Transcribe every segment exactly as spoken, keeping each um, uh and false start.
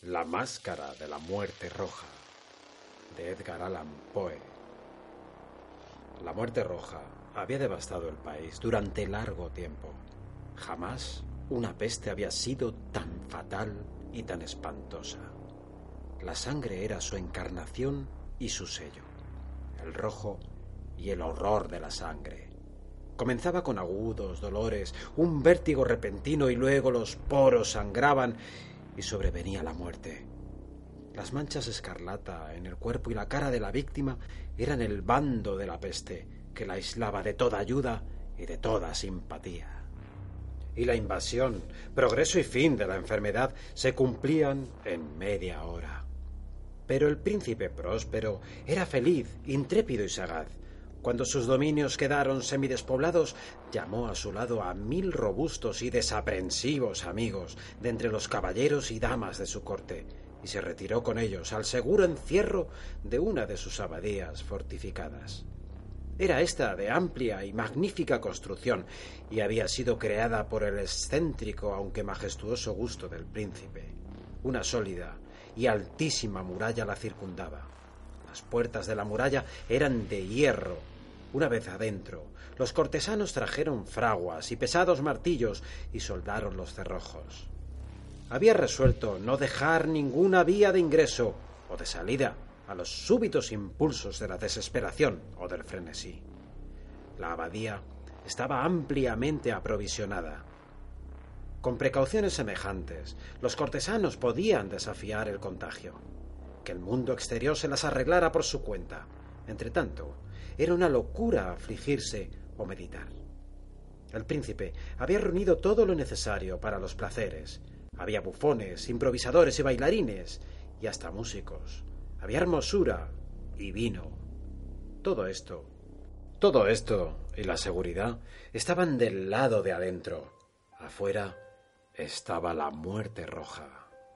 La máscara de la muerte roja, de Edgar Allan Poe. La muerte roja había devastado el país durante largo tiempo. Jamás una peste había sido tan fatal y tan espantosa. La sangre era su encarnación y su sello, el rojo y el horror de la sangre. Comenzaba con agudos dolores, un vértigo repentino, y luego los poros sangraban y sobrevenía la muerte. Las manchas escarlata en el cuerpo y la cara de la víctima eran el bando de la peste, que la aislaba de toda ayuda y de toda simpatía. Y la invasión, progreso y fin de la enfermedad se cumplían en media hora. Pero el príncipe próspero era feliz, intrépido y sagaz. Cuando sus dominios quedaron semidespoblados, llamó a su lado a mil robustos y desaprensivos amigos de entre los caballeros y damas de su corte, y se retiró con ellos al seguro encierro de una de sus abadías fortificadas. Era esta de amplia y magnífica construcción, y había sido creada por el excéntrico aunque majestuoso gusto del príncipe. Una sólida y altísima muralla la circundaba. Las puertas de la muralla eran de hierro. Una vez adentro, los cortesanos trajeron fraguas y pesados martillos y soldaron los cerrojos. Había resuelto no dejar ninguna vía de ingreso o de salida a los súbitos impulsos de la desesperación o del frenesí. La abadía estaba ampliamente aprovisionada. Con precauciones semejantes, los cortesanos podían desafiar el contagio. Que el mundo exterior se las arreglara por su cuenta. Entretanto, era una locura afligirse o meditar. El príncipe había reunido todo lo necesario para los placeres. Había bufones, improvisadores y bailarines, y hasta músicos. Había hermosura y vino. Todo esto, todo esto y la seguridad estaban del lado de adentro. Afuera estaba la muerte roja.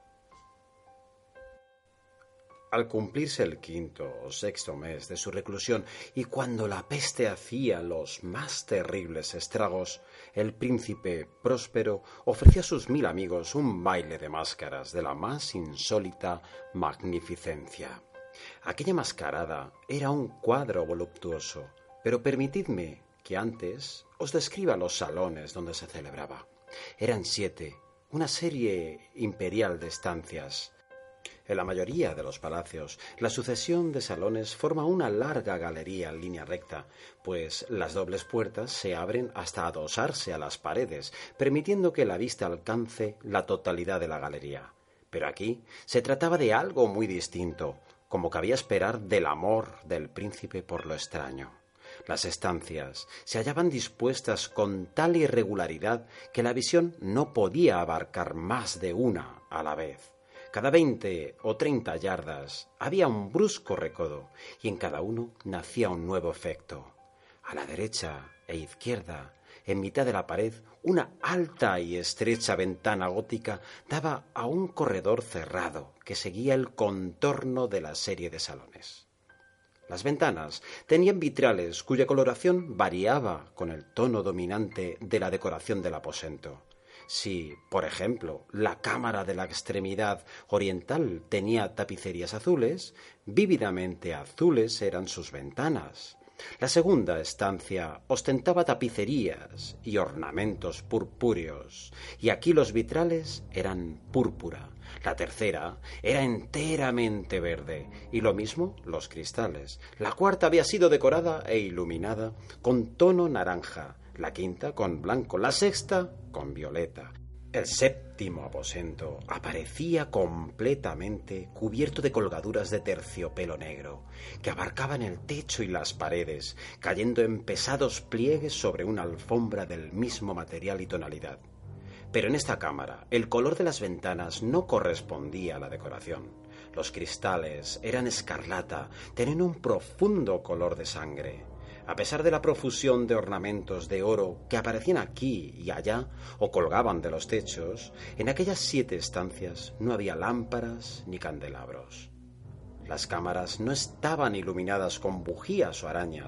Al cumplirse el quinto o sexto mes de su reclusión y cuando la peste hacía los más terribles estragos, el príncipe próspero ofreció a sus mil amigos un baile de máscaras de la más insólita magnificencia. Aquella mascarada era un cuadro voluptuoso, pero permitidme que antes os describa los salones donde se celebraba. Eran siete, una serie imperial de estancias. En la mayoría de los palacios, la sucesión de salones forma una larga galería en línea recta, pues las dobles puertas se abren hasta adosarse a las paredes, permitiendo que la vista alcance la totalidad de la galería. Pero aquí se trataba de algo muy distinto, como cabía esperar del amor del príncipe por lo extraño. Las estancias se hallaban dispuestas con tal irregularidad que la visión no podía abarcar más de una a la vez. Cada veinte o treinta yardas había un brusco recodo y en cada uno nacía un nuevo efecto. A la derecha e izquierda, en mitad de la pared, una alta y estrecha ventana gótica daba a un corredor cerrado que seguía el contorno de la serie de salones. Las ventanas tenían vitrales cuya coloración variaba con el tono dominante de la decoración del aposento. Si, por ejemplo, la cámara de la extremidad oriental tenía tapicerías azules, vívidamente azules eran sus ventanas. La segunda estancia ostentaba tapicerías y ornamentos purpúreos, y aquí los vitrales eran púrpura. La tercera era enteramente verde, y lo mismo los cristales. La cuarta había sido decorada e iluminada con tono naranja, la quinta con blanco, la sexta con violeta. El séptimo aposento aparecía completamente cubierto de colgaduras de terciopelo negro, que abarcaban el techo y las paredes, cayendo en pesados pliegues sobre una alfombra del mismo material y tonalidad. Pero en esta cámara el color de las ventanas no correspondía a la decoración. Los cristales eran escarlata, tenían un profundo color de sangre. A pesar de la profusión de ornamentos de oro que aparecían aquí y allá o colgaban de los techos, en aquellas siete estancias no había lámparas ni candelabros. Las cámaras no estaban iluminadas con bujías o arañas.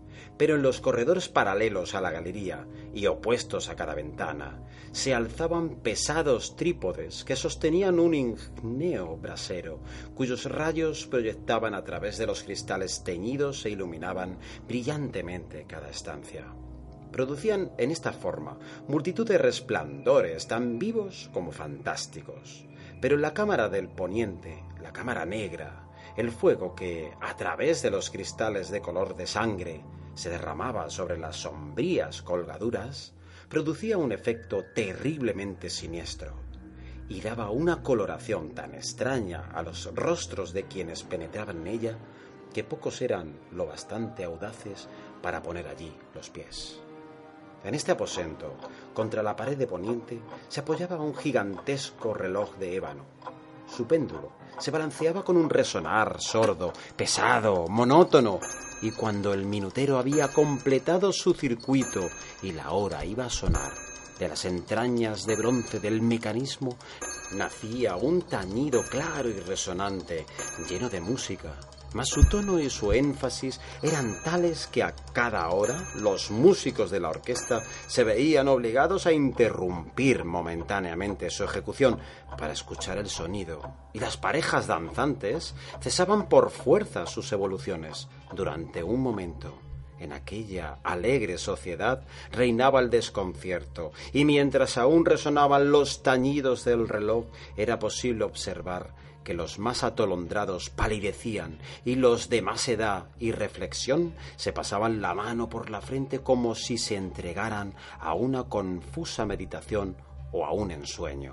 Pero en los corredores paralelos a la galería y opuestos a cada ventana se alzaban pesados trípodes que sostenían un ígneo brasero, cuyos rayos proyectaban a través de los cristales teñidos e iluminaban brillantemente cada estancia. Producían en esta forma multitud de resplandores tan vivos como fantásticos. Pero en la cámara del poniente, la cámara negra, el fuego que, a través de los cristales de color de sangre, se derramaba sobre las sombrías colgaduras, producía un efecto terriblemente siniestro y daba una coloración tan extraña a los rostros de quienes penetraban en ella que pocos eran lo bastante audaces para poner allí los pies. En este aposento, contra la pared de poniente, se apoyaba un gigantesco reloj de ébano. Su péndulo se balanceaba con un resonar sordo, pesado, monótono, y cuando el minutero había completado su circuito y la hora iba a sonar, de las entrañas de bronce del mecanismo nacía un tañido claro y resonante, lleno de música. Mas su tono y su énfasis eran tales que a cada hora los músicos de la orquesta se veían obligados a interrumpir momentáneamente su ejecución para escuchar el sonido, y las parejas danzantes cesaban por fuerza sus evoluciones. Durante un momento, en aquella alegre sociedad reinaba el desconcierto, y mientras aún resonaban los tañidos del reloj, era posible observar que los más atolondrados palidecían y los de más edad y reflexión se pasaban la mano por la frente como si se entregaran a una confusa meditación o a un ensueño.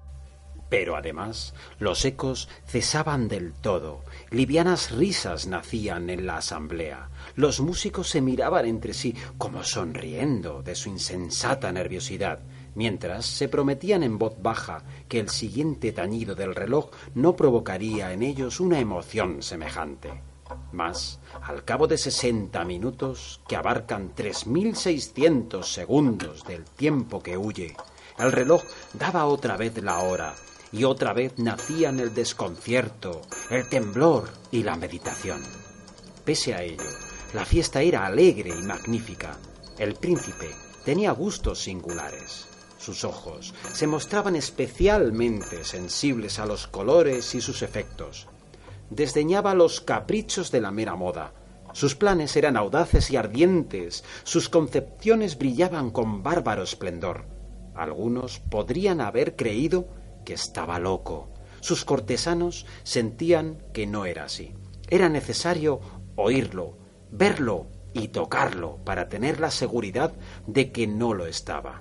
Pero además los ecos cesaban del todo, livianas risas nacían en la asamblea, los músicos se miraban entre sí como sonriendo de su insensata nerviosidad, mientras se prometían en voz baja que el siguiente tañido del reloj no provocaría en ellos una emoción semejante. Mas, al cabo de sesenta minutos, que abarcan tres mil seiscientos segundos del tiempo que huye, el reloj daba otra vez la hora, y otra vez nacían el desconcierto, el temblor y la meditación. Pese a ello, la fiesta era alegre y magnífica. El príncipe tenía gustos singulares. Sus ojos se mostraban especialmente sensibles a los colores y sus efectos. Desdeñaba los caprichos de la mera moda. Sus planes eran audaces y ardientes, sus concepciones brillaban con bárbaro esplendor. Algunos podrían haber creído que estaba loco. Sus cortesanos sentían que no era así. Era necesario oírlo, verlo y tocarlo para tener la seguridad de que no lo estaba.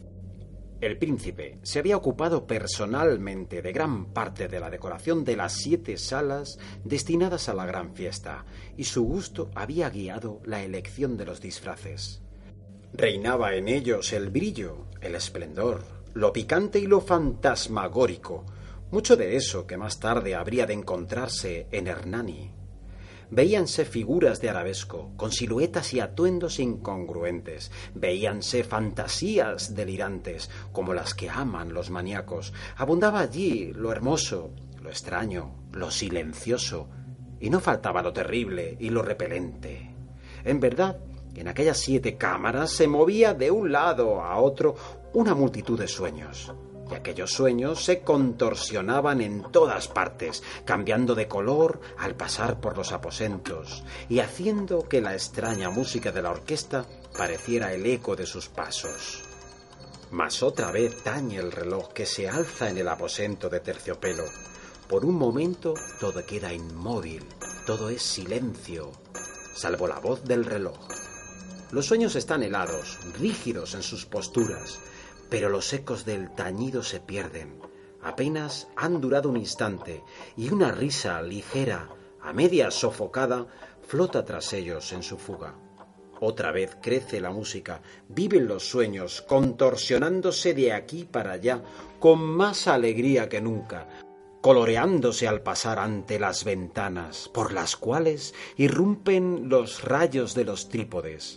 El príncipe se había ocupado personalmente de gran parte de la decoración de las siete salas destinadas a la gran fiesta, y su gusto había guiado la elección de los disfraces. Reinaba en ellos el brillo, el esplendor, lo picante y lo fantasmagórico, mucho de eso que más tarde habría de encontrarse en Hernani. Veíanse figuras de arabesco, con siluetas y atuendos incongruentes. Veíanse fantasías delirantes, como las que aman los maníacos. Abundaba allí lo hermoso, lo extraño, lo silencioso, y no faltaba lo terrible y lo repelente. En verdad, en aquellas siete cámaras se movía de un lado a otro una multitud de sueños. Y aquellos sueños se contorsionaban en todas partes, cambiando de color al pasar por los aposentos y haciendo que la extraña música de la orquesta pareciera el eco de sus pasos. Mas otra vez tañe el reloj que se alza en el aposento de terciopelo. Por un momento todo queda inmóvil, todo es silencio, salvo la voz del reloj. Los sueños están helados, rígidos en sus posturas, pero los ecos del tañido se pierden. Apenas han durado un instante y una risa ligera, a media sofocada, flota tras ellos en su fuga. Otra vez crece la música, viven los sueños, contorsionándose de aquí para allá con más alegría que nunca, coloreándose al pasar ante las ventanas, por las cuales irrumpen los rayos de los trípodes.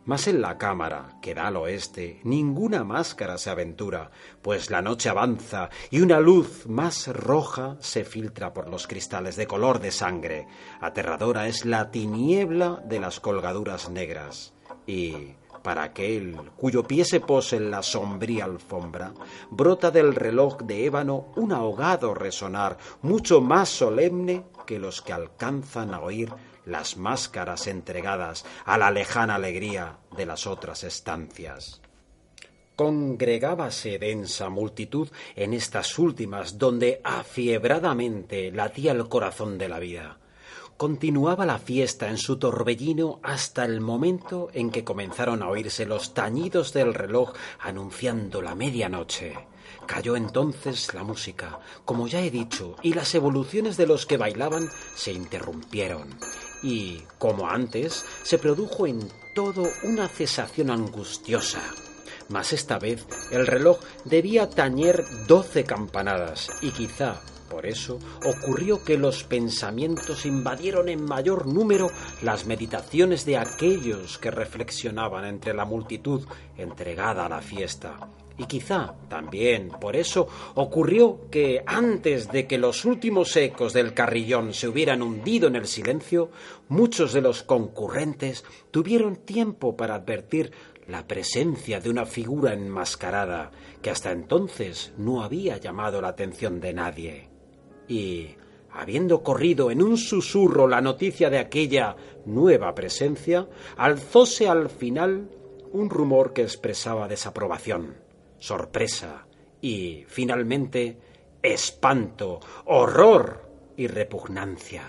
Mas en la cámara, que da al oeste, ninguna máscara se aventura, pues la noche avanza y una luz más roja se filtra por los cristales de color de sangre. Aterradora es la tiniebla de las colgaduras negras. Y para aquel cuyo pie se pose en la sombría alfombra, brota del reloj de ébano un ahogado resonar, mucho más solemne que los que alcanzan a oír las máscaras entregadas a la lejana alegría de las otras estancias. Congregábase densa multitud en estas últimas, donde afiebradamente latía el corazón de la vida. Continuaba la fiesta en su torbellino hasta el momento en que comenzaron a oírse los tañidos del reloj anunciando la medianoche. Cayó entonces la música, como ya he dicho, y las evoluciones de los que bailaban se interrumpieron. Y, como antes, se produjo en todo una cesación angustiosa. Mas esta vez el reloj debía tañer doce campanadas, y quizá por eso ocurrió que los pensamientos invadieron en mayor número las meditaciones de aquellos que reflexionaban entre la multitud entregada a la fiesta. Y quizá también por eso ocurrió que antes de que los últimos ecos del carrillón se hubieran hundido en el silencio, muchos de los concurrentes tuvieron tiempo para advertir la presencia de una figura enmascarada que hasta entonces no había llamado la atención de nadie. Y, habiendo corrido en un susurro la noticia de aquella nueva presencia, alzóse al final un rumor que expresaba desaprobación, sorpresa y, finalmente, espanto, horror y repugnancia.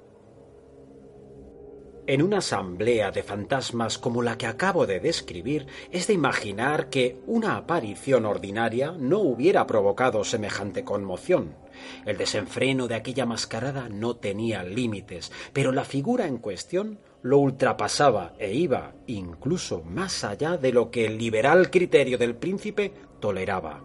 En una asamblea de fantasmas como la que acabo de describir, es de imaginar que una aparición ordinaria no hubiera provocado semejante conmoción. El desenfreno de aquella mascarada no tenía límites, pero la figura en cuestión lo ultrapasaba e iba incluso más allá de lo que el liberal criterio del príncipe toleraba.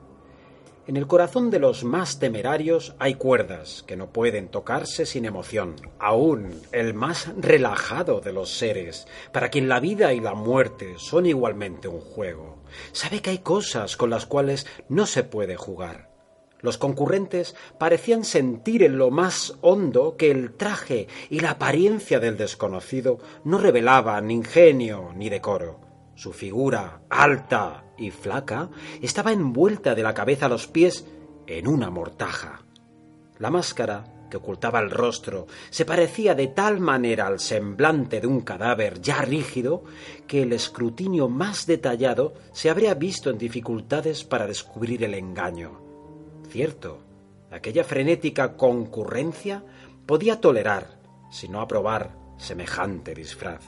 En el corazón de los más temerarios hay cuerdas que no pueden tocarse sin emoción. Aún el más relajado de los seres, para quien la vida y la muerte son igualmente un juego, sabe que hay cosas con las cuales no se puede jugar. Los concurrentes parecían sentir en lo más hondo que el traje y la apariencia del desconocido no revelaban ingenio ni decoro. Su figura, alta y flaca, estaba envuelta de la cabeza a los pies en una mortaja. La máscara, que ocultaba el rostro, se parecía de tal manera al semblante de un cadáver ya rígido que el escrutinio más detallado se habría visto en dificultades para descubrir el engaño. Cierto, aquella frenética concurrencia podía tolerar, si no aprobar, semejante disfraz.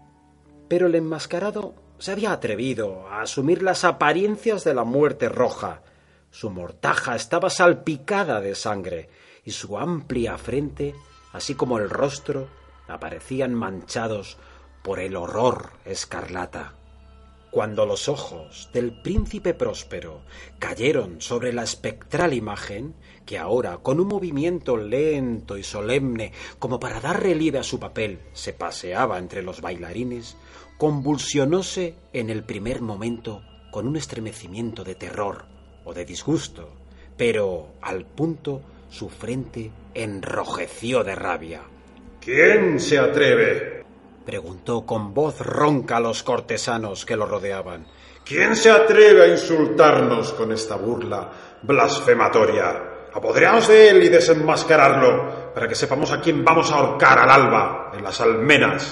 Pero el enmascarado se había atrevido a asumir las apariencias de la muerte roja. Su mortaja estaba salpicada de sangre y su amplia frente, así como el rostro, aparecían manchados por el horror escarlata. Cuando los ojos del príncipe próspero cayeron sobre la espectral imagen, que ahora, con un movimiento lento y solemne, como para dar relieve a su papel, se paseaba entre los bailarines, convulsionóse en el primer momento con un estremecimiento de terror o de disgusto, pero al punto su frente enrojeció de rabia. ¿Quién se atreve?, preguntó con voz ronca a los cortesanos que lo rodeaban. ¿Quién se atreve a insultarnos con esta burla blasfematoria? Apoderaos de él y desenmascararlo, para que sepamos a quién vamos a ahorcar al alba en las almenas.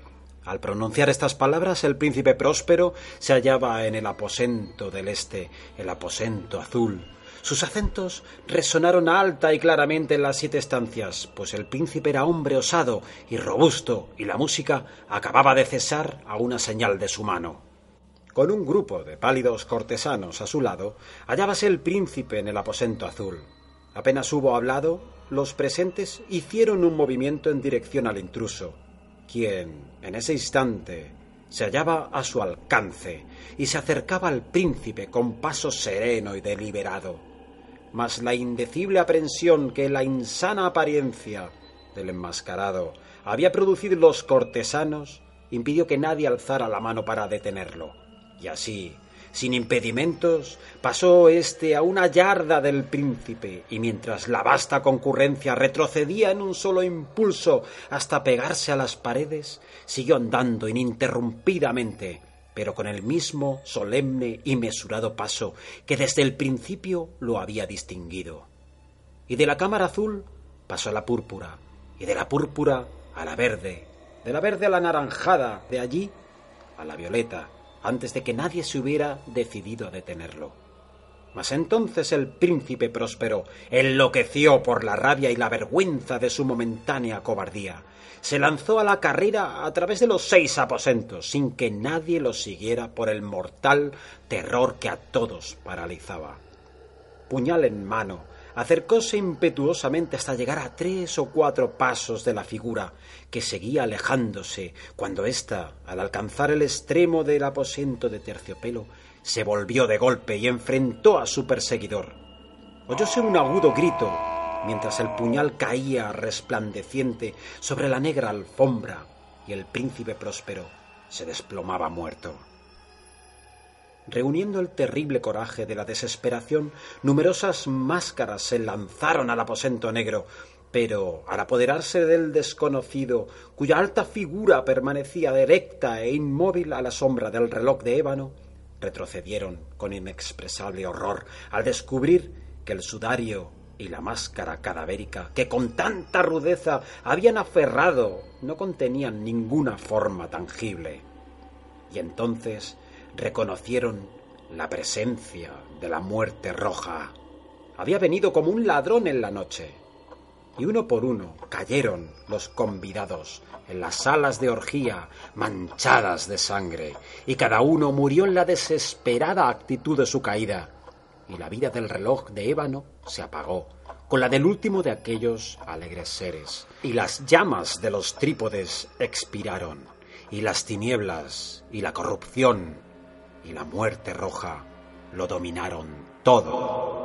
Al pronunciar estas palabras, el príncipe próspero se hallaba en el aposento del este, el aposento azul. Sus acentos resonaron alta y claramente en las siete estancias, pues el príncipe era hombre osado y robusto, y la música acababa de cesar a una señal de su mano. Con un grupo de pálidos cortesanos a su lado, hallábase el príncipe en el aposento azul. Apenas hubo hablado, los presentes hicieron un movimiento en dirección al intruso, quien, en ese instante, se hallaba a su alcance y se acercaba al príncipe con paso sereno y deliberado. Mas la indecible aprensión que la insana apariencia del enmascarado había producido en los cortesanos impidió que nadie alzara la mano para detenerlo. Y así, sin impedimentos, pasó éste a una yarda del príncipe, y mientras la vasta concurrencia retrocedía en un solo impulso hasta pegarse a las paredes, siguió andando ininterrumpidamente, pero con el mismo solemne y mesurado paso que desde el principio lo había distinguido. Y de la cámara azul pasó a la púrpura, y de la púrpura a la verde, de la verde a la naranjada, de allí a la violeta, antes de que nadie se hubiera decidido a detenerlo. Mas entonces el príncipe Próspero enloqueció por la rabia y la vergüenza de su momentánea cobardía. Se lanzó a la carrera a través de los seis aposentos, sin que nadie lo siguiera por el mortal terror que a todos paralizaba. Puñal en mano, acercóse impetuosamente hasta llegar a tres o cuatro pasos de la figura, que seguía alejándose, cuando ésta, al alcanzar el extremo del aposento de terciopelo, se volvió de golpe y enfrentó a su perseguidor. Oyóse un agudo grito, mientras el puñal caía resplandeciente sobre la negra alfombra, y el príncipe Próspero se desplomaba muerto. Reuniendo el terrible coraje de la desesperación, numerosas máscaras se lanzaron al aposento negro, pero al apoderarse del desconocido, cuya alta figura permanecía erecta e inmóvil a la sombra del reloj de ébano, retrocedieron con inexpresable horror al descubrir que el sudario y la máscara cadavérica que con tanta rudeza habían aferrado no contenían ninguna forma tangible. Y entonces reconocieron la presencia de la muerte roja. Había venido como un ladrón en la noche, y uno por uno cayeron los convidados en las salas de orgía manchadas de sangre, y cada uno murió en la desesperada actitud de su caída, y la vida del reloj de ébano se apagó con la del último de aquellos alegres seres, y las llamas de los trípodes expiraron, y las tinieblas y la corrupción y la muerte roja lo dominaron todo.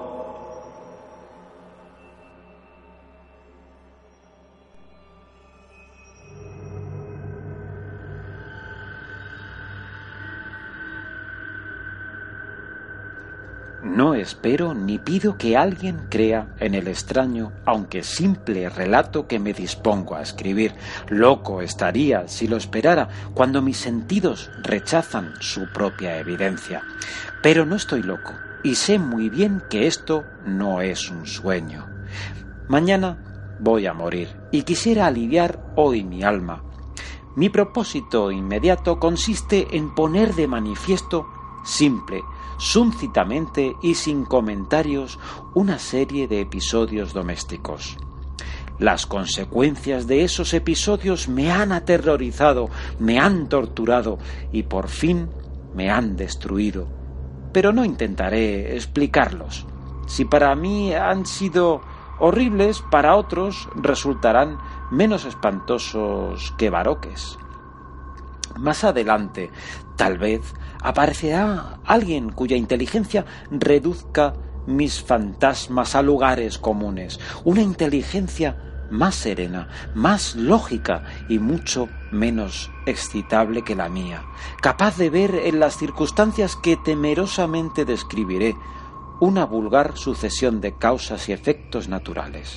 No espero ni pido que alguien crea en el extraño, aunque simple relato que me dispongo a escribir. Loco estaría si lo esperara, cuando mis sentidos rechazan su propia evidencia. Pero no estoy loco, y sé muy bien que esto no es un sueño. Mañana voy a morir, y quisiera aliviar hoy mi alma. Mi propósito inmediato consiste en poner de manifiesto, simple, súncitamente y sin comentarios, una serie de episodios domésticos. Las consecuencias de esos episodios me han aterrorizado, me han torturado y por fin me han destruido. Pero no intentaré explicarlos. Si para mí han sido horribles, para otros resultarán menos espantosos que baroques. Más adelante, tal vez, aparecerá alguien cuya inteligencia reduzca mis fantasmas a lugares comunes, una inteligencia más serena, más lógica y mucho menos excitable que la mía, capaz de ver en las circunstancias que temerosamente describiré una vulgar sucesión de causas y efectos naturales.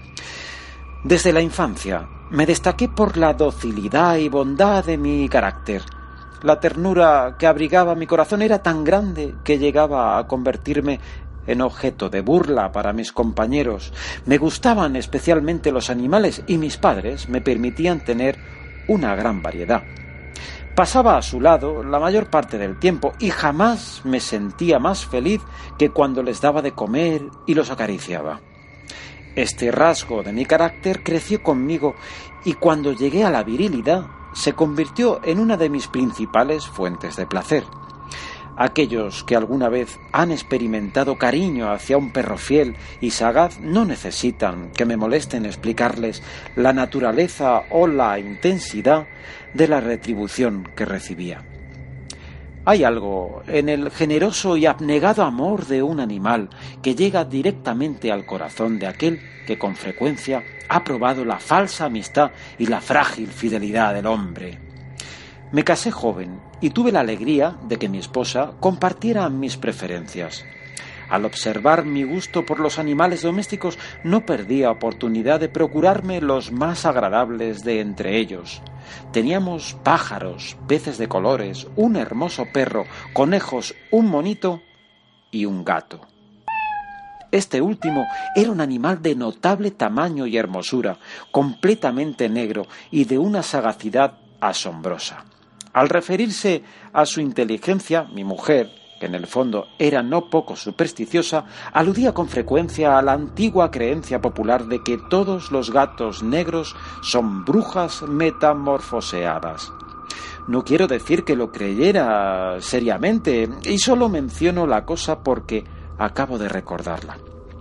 Desde la infancia me destaqué por la docilidad y bondad de mi carácter. La ternura que abrigaba mi corazón era tan grande que llegaba a convertirme en objeto de burla para mis compañeros. Me gustaban especialmente los animales y mis padres me permitían tener una gran variedad. Pasaba a su lado la mayor parte del tiempo y jamás me sentía más feliz que cuando les daba de comer y los acariciaba. Este rasgo de mi carácter creció conmigo y cuando llegué a la virilidad se convirtió en una de mis principales fuentes de placer. Aquellos que alguna vez han experimentado cariño hacia un perro fiel y sagaz no necesitan que me molesten explicarles la naturaleza o la intensidad de la retribución que recibía. Hay algo en el generoso y abnegado amor de un animal que llega directamente al corazón de aquel que con frecuencia ha probado la falsa amistad y la frágil fidelidad del hombre. Me casé joven y tuve la alegría de que mi esposa compartiera mis preferencias. Al observar mi gusto por los animales domésticos, no perdía oportunidad de procurarme los más agradables de entre ellos. Teníamos pájaros, peces de colores, un hermoso perro, conejos, un monito y un gato. Este último era un animal de notable tamaño y hermosura, completamente negro y de una sagacidad asombrosa. Al referirse a su inteligencia, mi mujer, que en el fondo era no poco supersticiosa, aludía con frecuencia a la antigua creencia popular de que todos los gatos negros son brujas metamorfoseadas. No quiero decir que lo creyera seriamente, y solo menciono la cosa porque acabo de recordarla.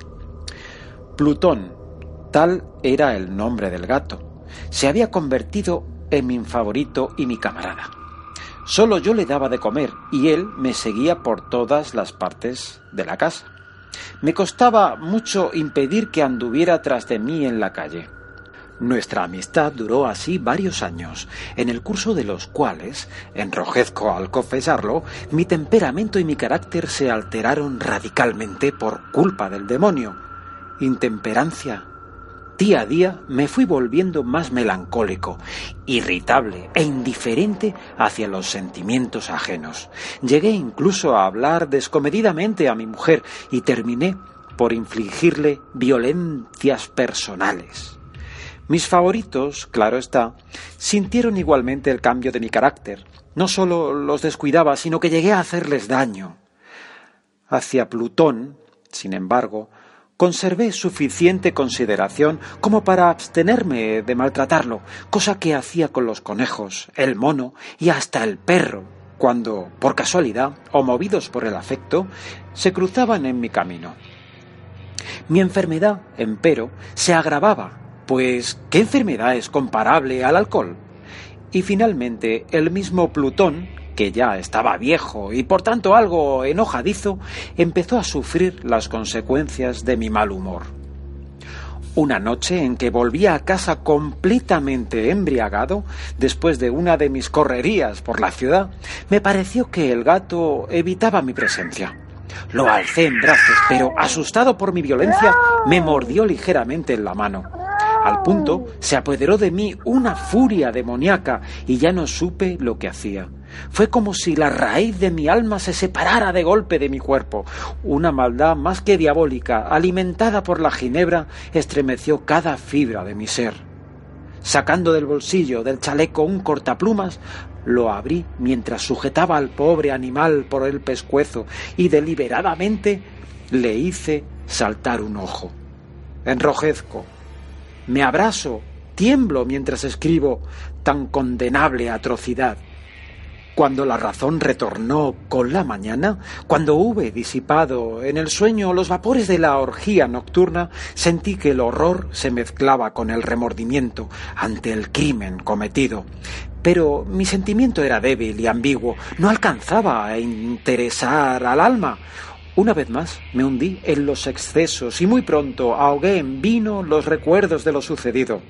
Plutón, tal era el nombre del gato, se había convertido en mi favorito y mi camarada. Solo yo le daba de comer y él me seguía por todas las partes de la casa. Me costaba mucho impedir que anduviera tras de mí en la calle. Nuestra amistad duró así varios años, en el curso de los cuales, enrojezco al confesarlo, mi temperamento y mi carácter se alteraron radicalmente por culpa del demonio. Intemperancia. Día a día me fui volviendo más melancólico, irritable e indiferente hacia los sentimientos ajenos. Llegué incluso a hablar descomedidamente a mi mujer y terminé por infligirle violencias personales. Mis favoritos, claro está, sintieron igualmente el cambio de mi carácter. No solo los descuidaba, sino que llegué a hacerles daño. Hacia Plutón, sin embargo, conservé suficiente consideración como para abstenerme de maltratarlo, cosa que hacía con los conejos, el mono y hasta el perro, cuando, por casualidad o movidos por el afecto, se cruzaban en mi camino. Mi enfermedad, empero, se agravaba, pues ¿qué enfermedad es comparable al alcohol? Y finalmente el mismo Plutón, que ya estaba viejo y por tanto algo enojadizo, empezó a sufrir las consecuencias de mi mal humor. Una noche en que volví a casa completamente embriagado, después de una de mis correrías por la ciudad, me pareció que el gato evitaba mi presencia. Lo alcé en brazos, pero asustado por mi violencia, me mordió ligeramente en la mano. Al punto se apoderó de mí una furia demoníaca y ya no supe lo que hacía. Fue como si la raíz de mi alma se separara de golpe de mi cuerpo. Una maldad más que diabólica, alimentada por la ginebra, estremeció cada fibra de mi ser. Sacando del bolsillo del chaleco un cortaplumas, lo abrí mientras sujetaba al pobre animal por el pescuezo y deliberadamente le hice saltar un ojo. Enrojezco, me abraso, tiemblo mientras escribo tan condenable atrocidad. Cuando la razón retornó con la mañana, cuando hube disipado en el sueño los vapores de la orgía nocturna, sentí que el horror se mezclaba con el remordimiento ante el crimen cometido. Pero mi sentimiento era débil y ambiguo, no alcanzaba a interesar al alma. Una vez más me hundí en los excesos y muy pronto ahogué en vino los recuerdos de lo sucedido.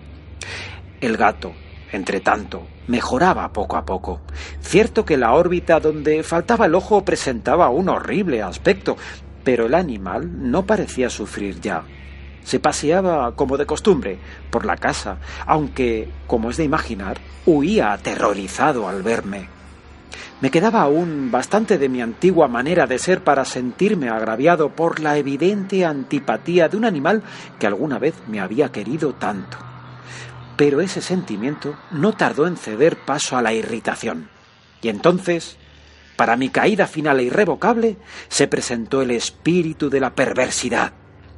El gato, entre tanto, mejoraba poco a poco. Cierto que la órbita donde faltaba el ojo presentaba un horrible aspecto, pero el animal no parecía sufrir ya. Se paseaba como de costumbre por la casa, aunque, como es de imaginar, huía aterrorizado al verme. Me quedaba aún bastante de mi antigua manera de ser para sentirme agraviado por la evidente antipatía de un animal que alguna vez me había querido tanto. Pero ese sentimiento no tardó en ceder paso a la irritación. Y entonces, para mi caída final e irrevocable, se presentó el espíritu de la perversidad.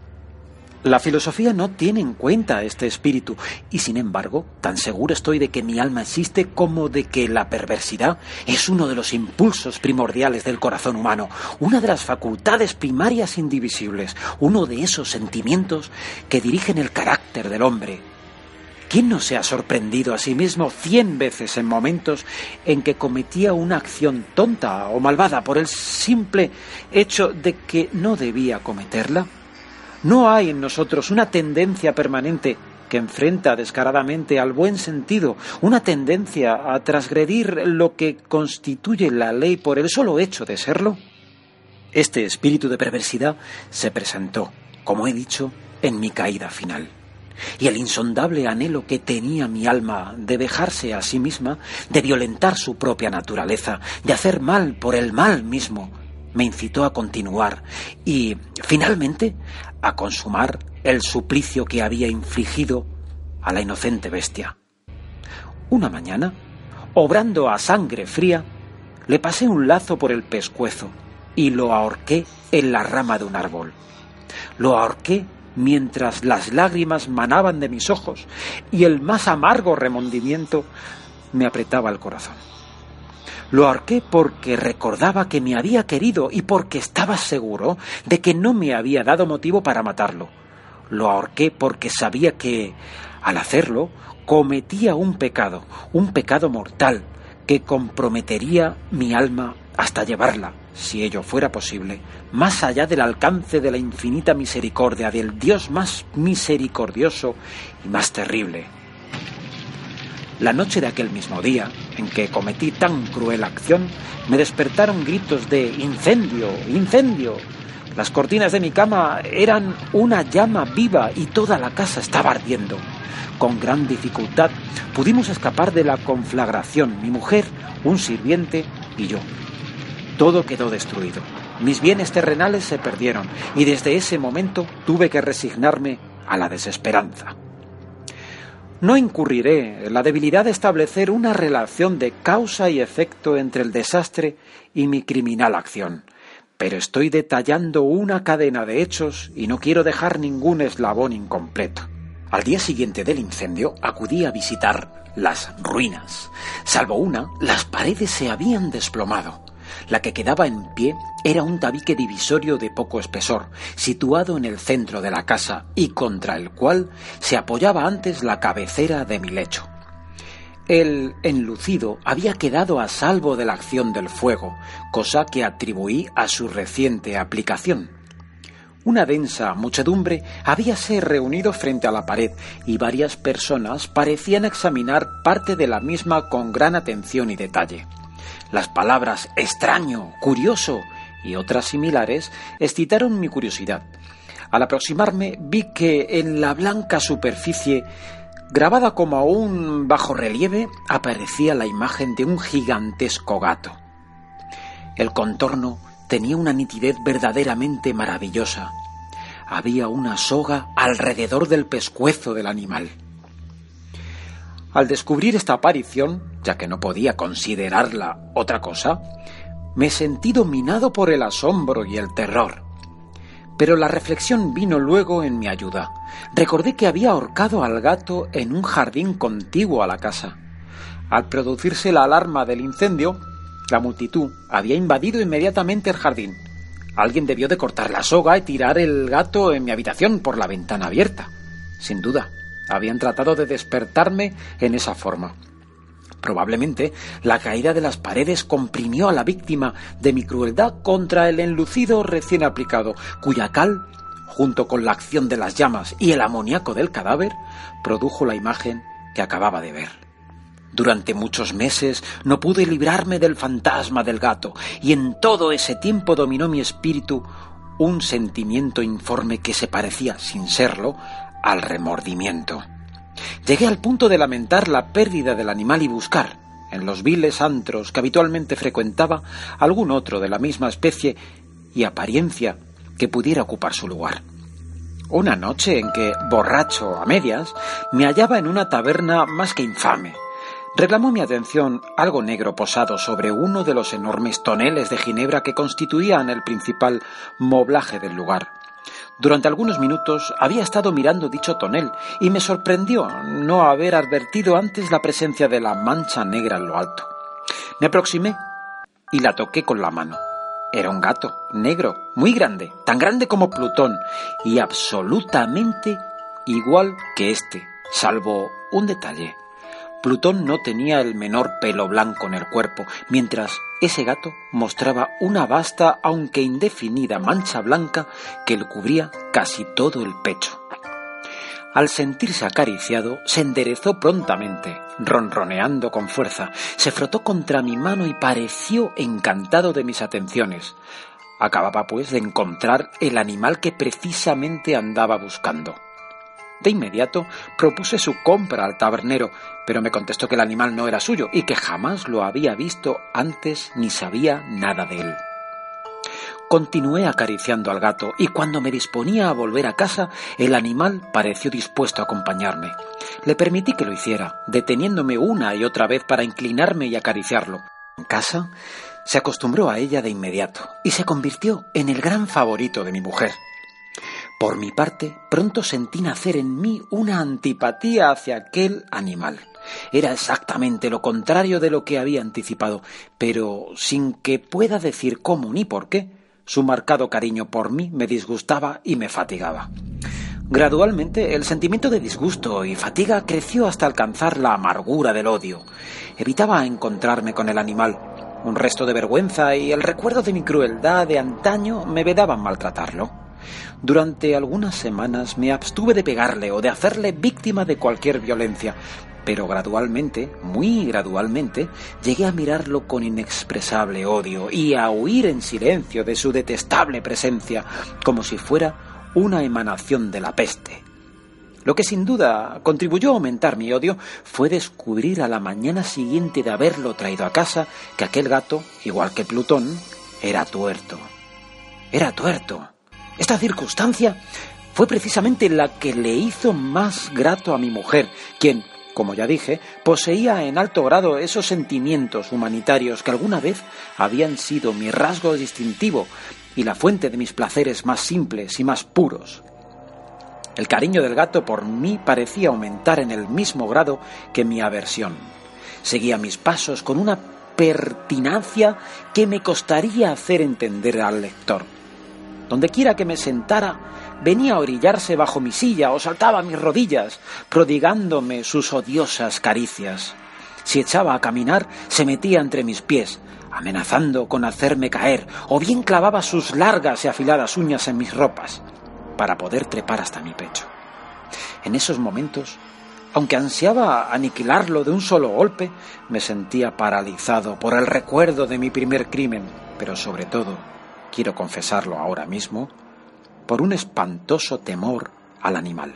La filosofía no tiene en cuenta este espíritu, y sin embargo, tan seguro estoy de que mi alma existe como de que la perversidad es uno de los impulsos primordiales del corazón humano, una de las facultades primarias indivisibles, uno de esos sentimientos que dirigen el carácter del hombre. ¿Quién no se ha sorprendido a sí mismo cien veces en momentos en que cometía una acción tonta o malvada por el simple hecho de que no debía cometerla? ¿No hay en nosotros una tendencia permanente que enfrenta descaradamente al buen sentido, una tendencia a transgredir lo que constituye la ley por el solo hecho de serlo? Este espíritu de perversidad se presentó, como he dicho, en mi caída final. Y el insondable anhelo que tenía mi alma de dejarse a sí misma, de violentar su propia naturaleza, de hacer mal por el mal mismo, me incitó a continuar y, finalmente, a consumar el suplicio que había infligido a la inocente bestia. Una mañana, obrando a sangre fría, le pasé un lazo por el pescuezo y lo ahorqué en la rama de un árbol. Lo ahorqué mientras las lágrimas manaban de mis ojos y el más amargo remordimiento me apretaba el corazón. Lo ahorqué porque recordaba que me había querido y porque estaba seguro de que no me había dado motivo para matarlo. Lo ahorqué porque sabía que, al hacerlo, cometía un pecado, un pecado mortal, que comprometería mi alma hasta llevarla, si ello fuera posible, más allá del alcance de la infinita misericordia del Dios más misericordioso y más terrible. La noche de aquel mismo día, en que cometí tan cruel acción, me despertaron gritos de ¡incendio! ¡Incendio! Las cortinas de mi cama eran una llama viva y toda la casa estaba ardiendo. Con gran dificultad pudimos escapar de la conflagración, mi mujer, un sirviente y yo. Todo quedó destruido. Mis bienes terrenales se perdieron y desde ese momento tuve que resignarme a la desesperanza. No incurriré en la debilidad de establecer una relación de causa y efecto entre el desastre y mi criminal acción, pero estoy detallando una cadena de hechos y no quiero dejar ningún eslabón incompleto. Al día siguiente del incendio acudí a visitar las ruinas. Salvo una, las paredes se habían desplomado. La que quedaba en pie era un tabique divisorio de poco espesor, situado en el centro de la casa y contra el cual se apoyaba antes la cabecera de mi lecho. El enlucido había quedado a salvo de la acción del fuego, cosa que atribuí a su reciente aplicación. Una densa muchedumbre habíase reunido frente a la pared y varias personas parecían examinar parte de la misma con gran atención y detalle. Las palabras extraño, curioso y otras similares excitaron mi curiosidad. Al aproximarme vi que en la blanca superficie, grabada como a un bajorrelieve, aparecía la imagen de un gigantesco gato. El contorno tenía una nitidez verdaderamente maravillosa. Había una soga alrededor del pescuezo del animal. Al descubrir esta aparición, ya que no podía considerarla otra cosa, me sentí dominado por el asombro y el terror. Pero la reflexión vino luego en mi ayuda. Recordé que había ahorcado al gato en un jardín contiguo a la casa. Al producirse la alarma del incendio, la multitud había invadido inmediatamente el jardín. Alguien debió de cortar la soga y tirar el gato en mi habitación por la ventana abierta. Sin duda, habían tratado de despertarme en esa forma. Probablemente la caída de las paredes comprimió a la víctima de mi crueldad contra el enlucido recién aplicado, cuya cal, junto con la acción de las llamas y el amoníaco del cadáver, produjo la imagen que acababa de ver. Durante muchos meses no pude librarme del fantasma del gato, y en todo ese tiempo dominó mi espíritu un sentimiento informe que se parecía, sin serlo, al remordimiento. Llegué al punto de lamentar la pérdida del animal y buscar, en los viles antros que habitualmente frecuentaba, algún otro de la misma especie y apariencia que pudiera ocupar su lugar. Una noche en que, borracho a medias, me hallaba en una taberna más que infame, reclamó mi atención algo negro posado sobre uno de los enormes toneles de ginebra que constituían el principal moblaje del lugar. Durante algunos minutos había estado mirando dicho tonel y me sorprendió no haber advertido antes la presencia de la mancha negra en lo alto. Me aproximé y la toqué con la mano. Era un gato negro, muy grande, tan grande como Plutón y absolutamente igual que este, salvo un detalle. Plutón no tenía el menor pelo blanco en el cuerpo, mientras ese gato mostraba una vasta, aunque indefinida, mancha blanca que le cubría casi todo el pecho. Al sentirse acariciado, se enderezó prontamente, ronroneando con fuerza, se frotó contra mi mano y pareció encantado de mis atenciones. Acababa, pues, de encontrar el animal que precisamente andaba buscando. De inmediato propuse su compra al tabernero, pero me contestó que el animal no era suyo y que jamás lo había visto antes ni sabía nada de él. Continué acariciando al gato y cuando me disponía a volver a casa, el animal pareció dispuesto a acompañarme. Le permití que lo hiciera, deteniéndome una y otra vez para inclinarme y acariciarlo. En casa, se acostumbró a ella de inmediato y se convirtió en el gran favorito de mi mujer. Por mi parte, pronto sentí nacer en mí una antipatía hacia aquel animal. Era exactamente lo contrario de lo que había anticipado, pero sin que pueda decir cómo ni por qué, su marcado cariño por mí me disgustaba y me fatigaba. Gradualmente, el sentimiento de disgusto y fatiga creció hasta alcanzar la amargura del odio. Evitaba encontrarme con el animal. Un resto de vergüenza y el recuerdo de mi crueldad de antaño me vedaban maltratarlo. Durante algunas semanas me abstuve de pegarle o de hacerle víctima de cualquier violencia, pero gradualmente, muy gradualmente, llegué a mirarlo con inexpresable odio y a huir en silencio de su detestable presencia, como si fuera una emanación de la peste. Lo que sin duda contribuyó a aumentar mi odio fue descubrir a la mañana siguiente de haberlo traído a casa que aquel gato, igual que Plutón, era tuerto. Era tuerto. Esta circunstancia fue precisamente la que le hizo más grato a mi mujer, quien, como ya dije, poseía en alto grado esos sentimientos humanitarios que alguna vez habían sido mi rasgo distintivo y la fuente de mis placeres más simples y más puros. El cariño del gato por mí parecía aumentar en el mismo grado que mi aversión. Seguía mis pasos con una pertinacia que me costaría hacer entender al lector. Dondequiera que me sentara, venía a orillarse bajo mi silla o saltaba a mis rodillas, prodigándome sus odiosas caricias. Si echaba a caminar, se metía entre mis pies, amenazando con hacerme caer, o bien clavaba sus largas y afiladas uñas en mis ropas, para poder trepar hasta mi pecho. En esos momentos, aunque ansiaba aniquilarlo de un solo golpe, me sentía paralizado por el recuerdo de mi primer crimen, pero sobre todo, quiero confesarlo ahora mismo, por un espantoso temor al animal.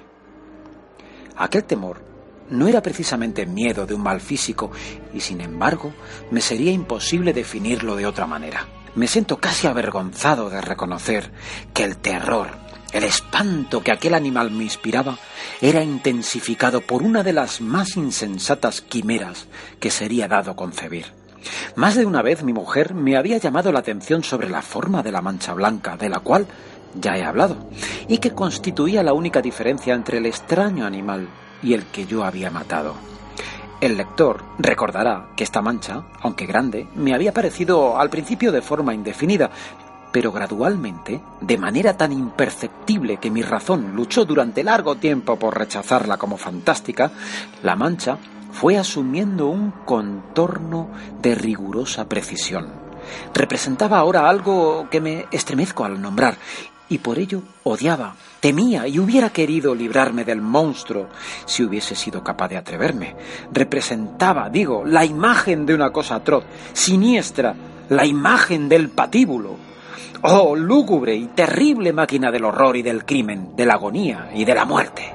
Aquel temor no era precisamente miedo de un mal físico y, sin embargo, me sería imposible definirlo de otra manera. Me siento casi avergonzado de reconocer que el terror, el espanto que aquel animal me inspiraba, era intensificado por una de las más insensatas quimeras que sería dado concebir. Más de una vez mi mujer me había llamado la atención sobre la forma de la mancha blanca, de la cual ya he hablado, y que constituía la única diferencia entre el extraño animal y el que yo había matado. El lector recordará que esta mancha, aunque grande, me había parecido al principio de forma indefinida, pero gradualmente, de manera tan imperceptible que mi razón luchó durante largo tiempo por rechazarla como fantástica, la mancha fue asumiendo un contorno de rigurosa precisión. Representaba ahora algo que me estremezco al nombrar, y por ello odiaba, temía y hubiera querido librarme del monstruo si hubiese sido capaz de atreverme. Representaba, digo, la imagen de una cosa atroz, siniestra, la imagen del patíbulo. ¡Oh, lúgubre y terrible máquina del horror y del crimen, de la agonía y de la muerte!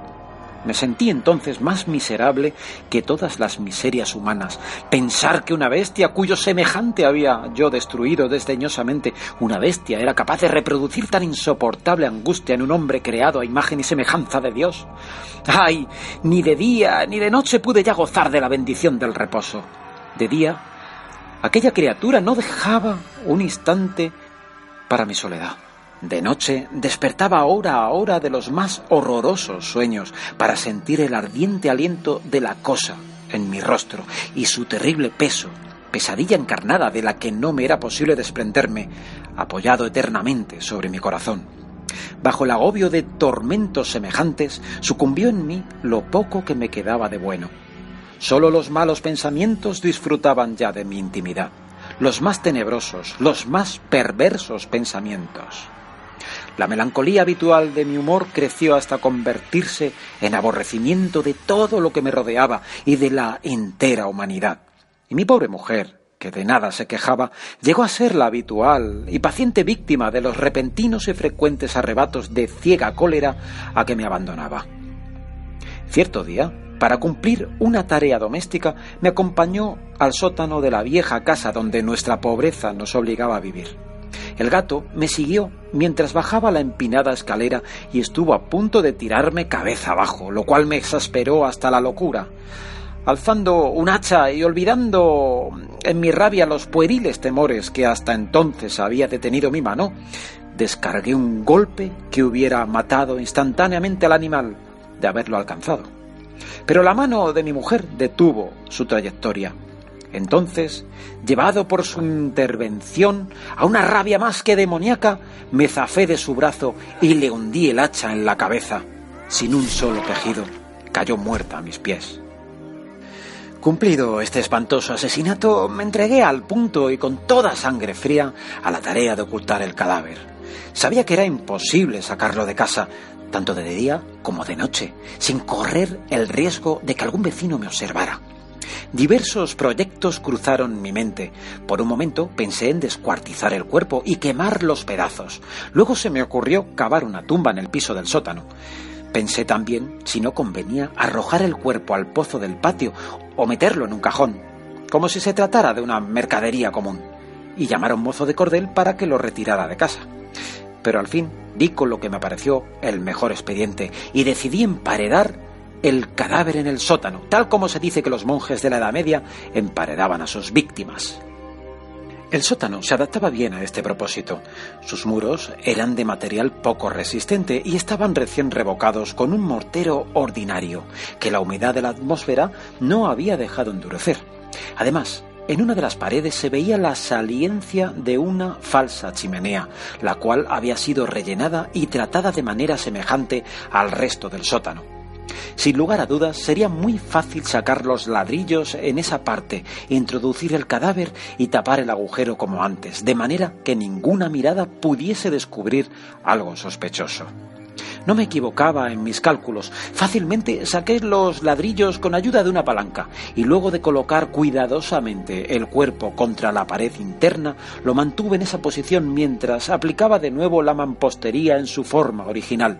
Me sentí entonces más miserable que todas las miserias humanas. Pensar que una bestia cuyo semejante había yo destruido desdeñosamente, una bestia era capaz de reproducir tan insoportable angustia en un hombre creado a imagen y semejanza de Dios. ¡Ay! Ni de día ni de noche pude ya gozar de la bendición del reposo. De día, aquella criatura no dejaba un instante para mi soledad. De noche despertaba hora a hora de los más horrorosos sueños para sentir el ardiente aliento de la cosa en mi rostro y su terrible peso, pesadilla encarnada de la que no me era posible desprenderme, apoyado eternamente sobre mi corazón. Bajo el agobio de tormentos semejantes, sucumbió en mí lo poco que me quedaba de bueno. Solo los malos pensamientos disfrutaban ya de mi intimidad, los más tenebrosos, los más perversos pensamientos. La melancolía habitual de mi humor creció hasta convertirse en aborrecimiento de todo lo que me rodeaba y de la entera humanidad. Y mi pobre mujer, que de nada se quejaba, llegó a ser la habitual y paciente víctima de los repentinos y frecuentes arrebatos de ciega cólera a que me abandonaba. Cierto día, para cumplir una tarea doméstica, me acompañó al sótano de la vieja casa donde nuestra pobreza nos obligaba a vivir. El gato me siguió mientras bajaba la empinada escalera y estuvo a punto de tirarme cabeza abajo, lo cual me exasperó hasta la locura. Alzando un hacha y olvidando en mi rabia los pueriles temores que hasta entonces había detenido mi mano, descargué un golpe que hubiera matado instantáneamente al animal de haberlo alcanzado. Pero la mano de mi mujer detuvo su trayectoria. Entonces, llevado por su intervención a una rabia más que demoníaca, me zafé de su brazo y le hundí el hacha en la cabeza. Sin un solo quejido, cayó muerta a mis pies. Cumplido este espantoso asesinato, me entregué al punto y con toda sangre fría a la tarea de ocultar el cadáver. Sabía que era imposible sacarlo de casa, tanto de día como de noche, sin correr el riesgo de que algún vecino me observara. Diversos proyectos cruzaron mi mente. Por un momento pensé en descuartizar el cuerpo y quemar los pedazos. Luego se me ocurrió cavar una tumba en el piso del sótano. Pensé también si no convenía arrojar el cuerpo al pozo del patio o meterlo en un cajón, como si se tratara de una mercadería común, y llamar a un mozo de cordel para que lo retirara de casa. Pero al fin di con lo que me pareció el mejor expediente y decidí emparedar el cadáver en el sótano, tal como se dice que los monjes de la Edad Media emparedaban a sus víctimas. El sótano se adaptaba bien a este propósito. Sus muros eran de material poco resistente y estaban recién revocados con un mortero ordinario, que la humedad de la atmósfera no había dejado endurecer. Además, en una de las paredes se veía la saliencia de una falsa chimenea, la cual había sido rellenada y tratada de manera semejante al resto del sótano. Sin lugar a dudas, sería muy fácil sacar los ladrillos en esa parte, introducir el cadáver y tapar el agujero como antes, de manera que ninguna mirada pudiese descubrir algo sospechoso. No me equivocaba en mis cálculos. Fácilmente saqué los ladrillos con ayuda de una palanca y luego de colocar cuidadosamente el cuerpo contra la pared interna, lo mantuve en esa posición mientras aplicaba de nuevo la mampostería en su forma original.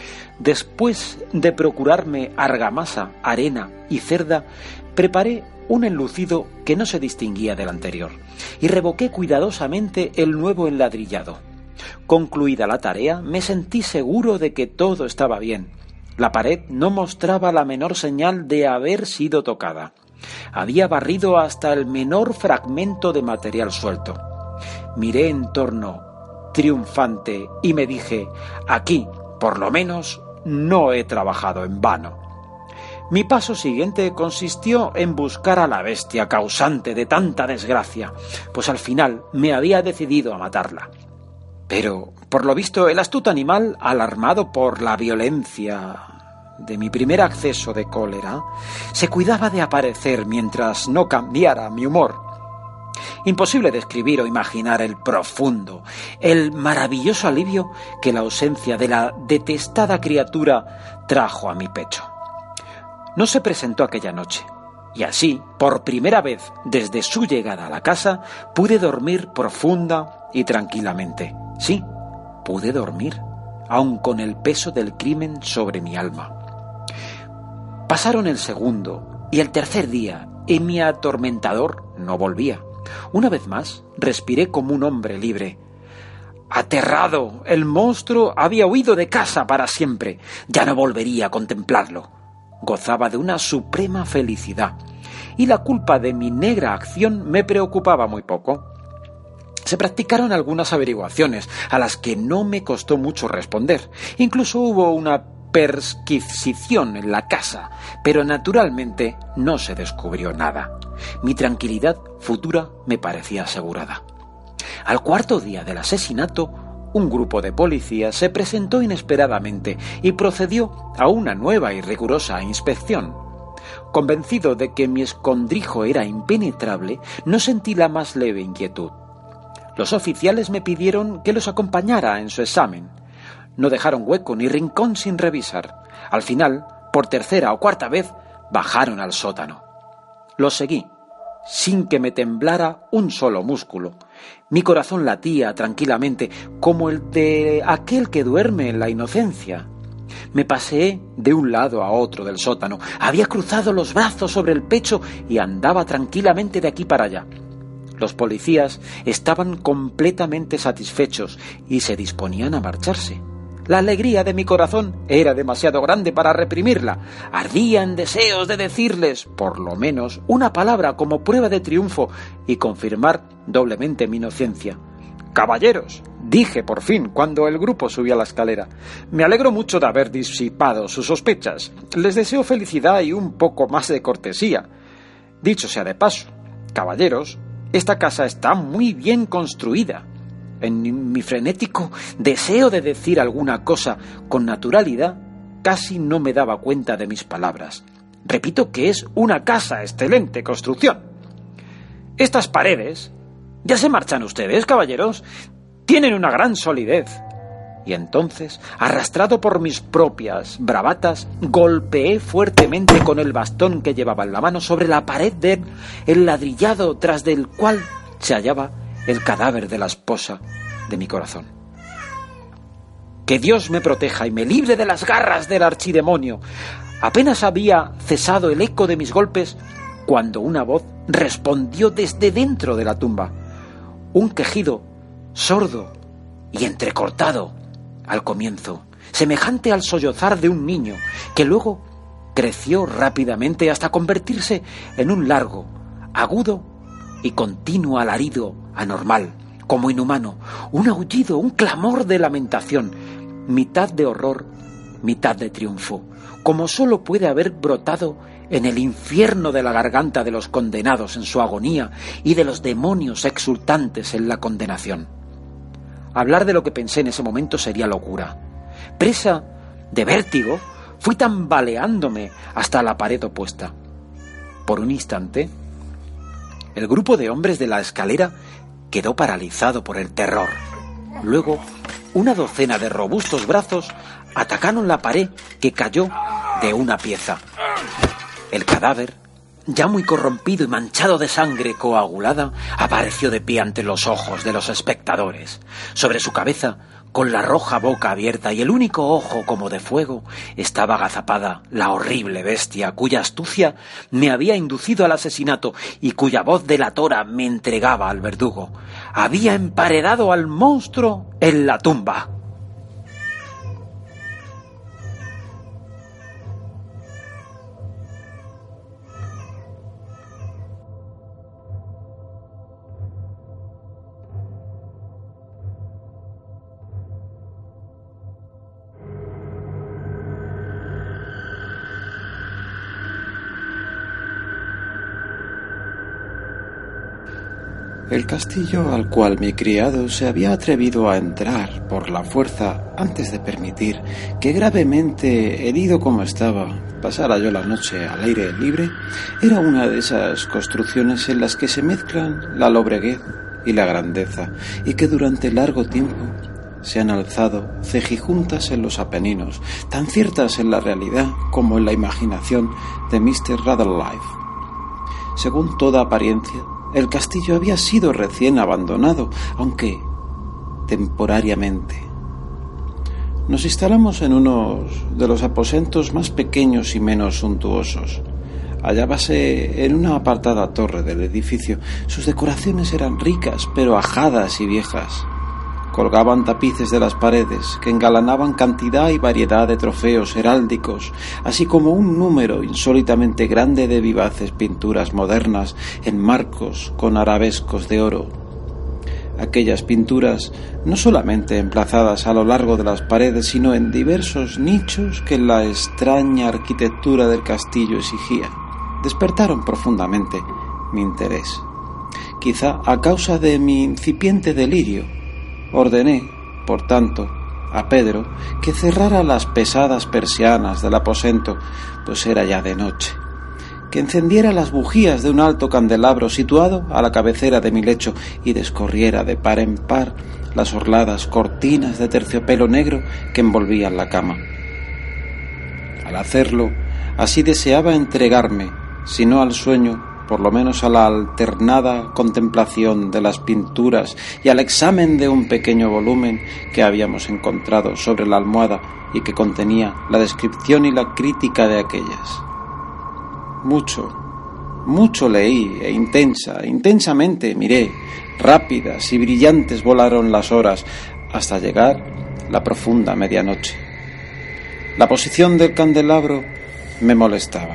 Después de procurarme argamasa, arena y cerda, preparé un enlucido que no se distinguía del anterior y revoqué cuidadosamente el nuevo enladrillado. Concluida la tarea, me sentí seguro de que todo estaba bien. La pared no mostraba la menor señal de haber sido tocada. Había barrido hasta el menor fragmento de material suelto. Miré en torno, triunfante, y me dije: aquí, por lo menos, no he trabajado en vano. Mi paso siguiente consistió en buscar a la bestia causante de tanta desgracia, pues al final me había decidido a matarla. Pero, por lo visto, el astuto animal, alarmado por la violencia de mi primer acceso de cólera, se cuidaba de aparecer mientras no cambiara mi humor. Imposible describir o imaginar el profundo, el maravilloso alivio que la ausencia de la detestada criatura trajo a mi pecho. No se presentó aquella noche, y así, por primera vez desde su llegada a la casa, pude dormir profunda y tranquilamente. Sí, pude dormir, aun con el peso del crimen sobre mi alma. Pasaron el segundo y el tercer día, y mi atormentador no volvía. Una vez más, respiré como un hombre libre. Aterrado, el monstruo había huido de casa para siempre. Ya no volvería a contemplarlo. Gozaba de una suprema felicidad, y la culpa de mi negra acción me preocupaba muy poco. Se practicaron algunas averiguaciones, a las que no me costó mucho responder. Incluso hubo una perquisición en la casa, pero naturalmente no se descubrió nada. Mi tranquilidad futura me parecía asegurada. Al cuarto día del asesinato, un grupo de policías se presentó inesperadamente y procedió a una nueva y rigurosa inspección. Convencido de que mi escondrijo era impenetrable, no sentí la más leve inquietud. Los oficiales me pidieron que los acompañara en su examen. no dejaron hueco ni rincón sin revisar. Al final, por tercera o cuarta vez, bajaron al sótano. Los seguí, sin que me temblara un solo músculo. Mi corazón latía tranquilamente, como el de aquel que duerme en la inocencia. Me paseé de un lado a otro del sótano. Había cruzado los brazos sobre el pecho y andaba tranquilamente de aquí para allá. Los policías estaban completamente satisfechos y se disponían a marcharse. La alegría de mi corazón era demasiado grande para reprimirla. Ardía en deseos de decirles, por lo menos, una palabra como prueba de triunfo y confirmar doblemente mi inocencia. «Caballeros», dije por fin cuando el grupo subía la escalera, «me alegro mucho de haber disipado sus sospechas. Les deseo felicidad y un poco más de cortesía. Dicho sea de paso, caballeros, esta casa está muy bien construida». En mi frenético deseo de decir alguna cosa con naturalidad, casi no me daba cuenta de mis palabras. Repito que es una casa excelente construcción. Estas paredes, ¿ya se marchan ustedes, caballeros? Tienen una gran solidez. Y entonces, arrastrado por mis propias bravatas, golpeé fuertemente con el bastón que llevaba en la mano sobre la pared del enladrillado tras del cual se hallaba el cadáver de la esposa de mi corazón. Que Dios me proteja y me libre de las garras del archidemonio. Apenas había cesado el eco de mis golpes cuando una voz respondió desde dentro de la tumba. Un quejido sordo y entrecortado al comienzo, semejante al sollozar de un niño, que luego creció rápidamente hasta convertirse en un largo, agudo y continuo alarido anormal, como inhumano, un aullido, un clamor de lamentación, mitad de horror, mitad de triunfo, como sólo puede haber brotado en el infierno de la garganta de los condenados en su agonía y de los demonios exultantes en la condenación. Hablar de lo que pensé en ese momento sería locura. Presa de vértigo, fui tambaleándome hasta la pared opuesta. Por un instante, el grupo de hombres de la escalera quedó paralizado por el terror. Luego, una docena de robustos brazos atacaron la pared que cayó de una pieza. El cadáver, ya muy corrompido y manchado de sangre coagulada, apareció de pie ante los ojos de los espectadores. Sobre su cabeza, con la roja boca abierta y el único ojo como de fuego, estaba agazapada la horrible bestia cuya astucia me había inducido al asesinato y cuya voz delatora me entregaba al verdugo. Había emparedado al monstruo en la tumba. El castillo al cual mi criado se había atrevido a entrar por la fuerza antes de permitir que, gravemente herido como estaba, pasara yo la noche al aire libre, era una de esas construcciones en las que se mezclan la lobreguez y la grandeza, y que durante largo tiempo se han alzado cejijuntas en los Apeninos, tan ciertas en la realidad como en la imaginación de mister Rutherlife. Según toda apariencia, el castillo había sido recién abandonado, aunque temporariamente. Nos instalamos en uno de los aposentos más pequeños y menos suntuosos. Hallábase en una apartada torre del edificio. Sus decoraciones eran ricas, pero ajadas y viejas. Colgaban tapices de las paredes que engalanaban cantidad y variedad de trofeos heráldicos, así como un número insólitamente grande de vivaces pinturas modernas en marcos con arabescos de oro. Aquellas pinturas, no solamente emplazadas a lo largo de las paredes, sino en diversos nichos que la extraña arquitectura del castillo exigía, despertaron profundamente mi interés. Quizá a causa de mi incipiente delirio, ordené, por tanto, a Pedro que cerrara las pesadas persianas del aposento, pues era ya de noche. que encendiera las bujías de un alto candelabro situado a la cabecera de mi lecho y descorriera de par en par las orladas cortinas de terciopelo negro que envolvían la cama. Al hacerlo, así deseaba entregarme, si no al sueño, por lo menos a la alternada contemplación de las pinturas y al examen de un pequeño volumen que habíamos encontrado sobre la almohada y que contenía la descripción y la crítica de aquellas. Mucho, mucho leí e intensa, intensamente miré, rápidas y brillantes volaron las horas hasta llegar la profunda medianoche. La posición del candelabro me molestaba.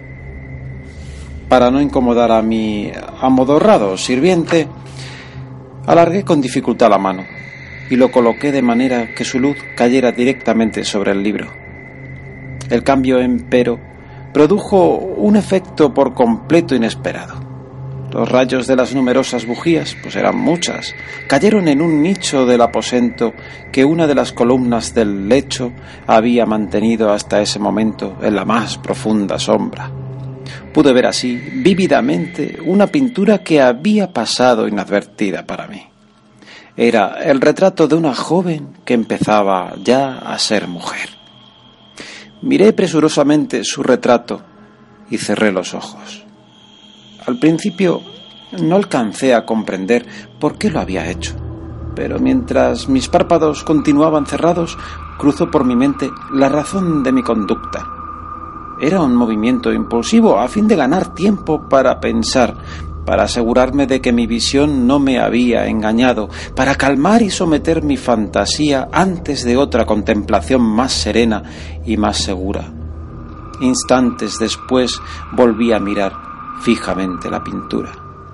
Para no incomodar a mi amodorrado sirviente, alargué con dificultad la mano y lo coloqué de manera que su luz cayera directamente sobre el libro. El cambio, empero, produjo un efecto por completo inesperado. Los rayos de las numerosas bujías, pues eran muchas, cayeron en un nicho del aposento que una de las columnas del lecho había mantenido hasta ese momento en la más profunda sombra. Pude ver así, vívidamente, una pintura que había pasado inadvertida para mí. Era el retrato de una joven que empezaba ya a ser mujer. Miré presurosamente su retrato y cerré los ojos. Al principio no alcancé a comprender por qué lo había hecho, pero mientras mis párpados continuaban cerrados, cruzó por mi mente la razón de mi conducta. Era un movimiento impulsivo a fin de ganar tiempo para pensar, para asegurarme de que mi visión no me había engañado, para calmar y someter mi fantasía antes de otra contemplación más serena y más segura. Instantes después volví a mirar fijamente la pintura.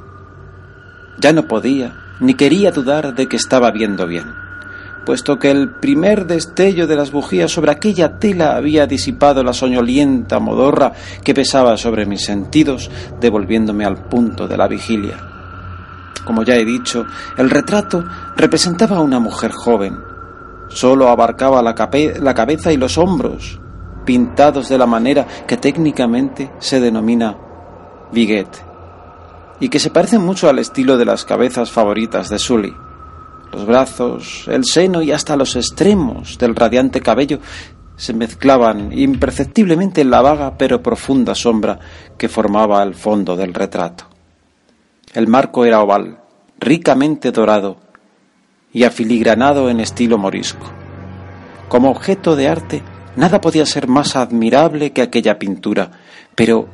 Ya no podía ni quería dudar de que estaba viendo bien, puesto que el primer destello de las bujías sobre aquella tela había disipado la soñolienta modorra que pesaba sobre mis sentidos, devolviéndome al punto de la vigilia. Como ya he dicho, el retrato representaba a una mujer joven. Solo abarcaba la, cape- la cabeza y los hombros, pintados de la manera que técnicamente se denomina Viguet, y que se parecen mucho al estilo de las cabezas favoritas de Sully. Los brazos, el seno y hasta los extremos del radiante cabello se mezclaban imperceptiblemente en la vaga pero profunda sombra que formaba el fondo del retrato. El marco era oval, ricamente dorado y afiligranado en estilo morisco. Como objeto de arte, nada podía ser más admirable que aquella pintura, pero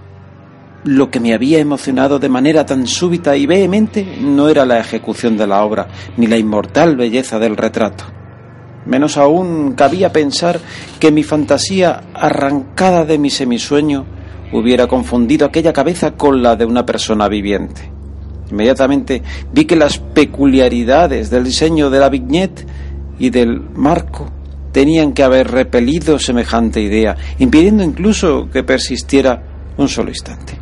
lo que me había emocionado de manera tan súbita y vehemente no era la ejecución de la obra, ni la inmortal belleza del retrato. Menos aún cabía pensar que mi fantasía, arrancada de mi semisueño, hubiera confundido aquella cabeza con la de una persona viviente. Inmediatamente vi que las peculiaridades del diseño de la vignette y del marco tenían que haber repelido semejante idea, impidiendo incluso que persistiera un solo instante.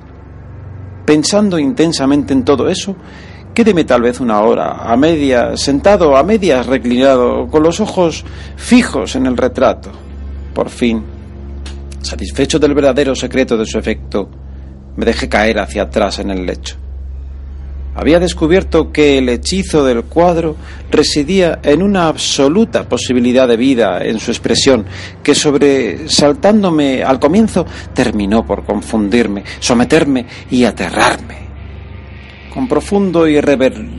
Pensando intensamente en todo eso, quédeme tal vez una hora, a medias, sentado, a medias reclinado, con los ojos fijos en el retrato. Por fin, satisfecho del verdadero secreto de su efecto, me dejé caer hacia atrás en el lecho. Había descubierto que el hechizo del cuadro residía en una absoluta posibilidad de vida en su expresión, que sobresaltándome al comienzo terminó por confundirme, someterme y aterrarme. Con profundo y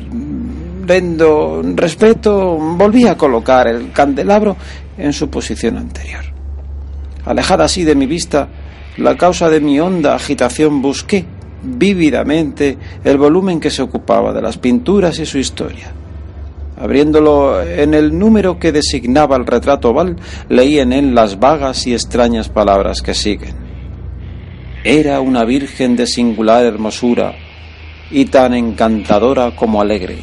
reverendo respeto volví a colocar el candelabro en su posición anterior. Alejada así de mi vista la causa de mi honda agitación, busqué vívidamente el volumen que se ocupaba de las pinturas y su historia. Abriéndolo en el número que designaba el retrato oval, leí en él las vagas y extrañas palabras que siguen. Era una virgen de singular hermosura y tan encantadora como alegre.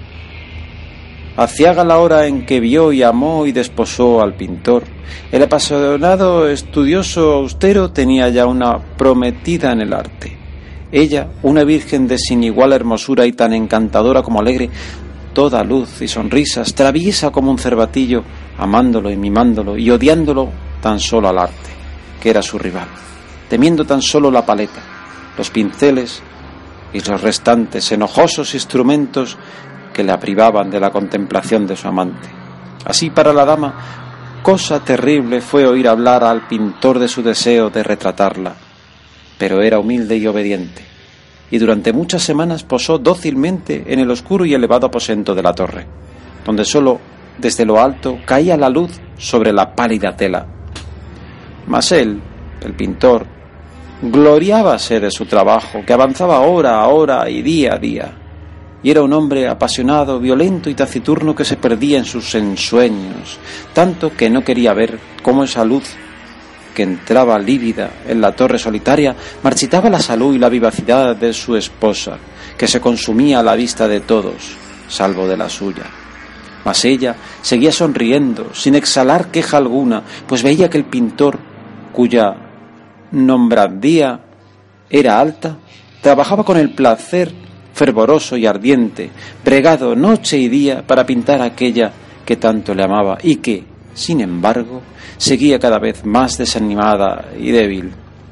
Aciaga la hora en que vio y amó y desposó al pintor. El apasionado estudioso austero tenía ya una prometida en el arte. Ella, una virgen de sin igual hermosura y tan encantadora como alegre, toda luz y sonrisas, traviesa como un cervatillo, amándolo y mimándolo y odiándolo tan solo al arte, que era su rival. temiendo tan solo la paleta, los pinceles y los restantes enojosos instrumentos que la privaban de la contemplación de su amante. Así, para la dama, cosa terrible fue oír hablar al pintor de su deseo de retratarla, pero era humilde y obediente, y durante muchas semanas posó dócilmente en el oscuro y elevado aposento de la torre, donde sólo desde lo alto caía la luz sobre la pálida tela. Mas él, el pintor, gloriábase de su trabajo, que avanzaba hora a hora y día a día, y era un hombre apasionado, violento y taciturno que se perdía en sus ensueños, tanto que no quería ver cómo esa luz que entraba lívida en la torre solitaria marchitaba la salud y la vivacidad de su esposa, que se consumía a la vista de todos, salvo de la suya. Mas ella seguía sonriendo, sin exhalar queja alguna, pues veía que el pintor, cuya nombrandía era alta, trabajaba con el placer fervoroso y ardiente, bregado noche y día para pintar a aquella que tanto le amaba y que, sin embargo, seguía cada vez más desanimada y débil.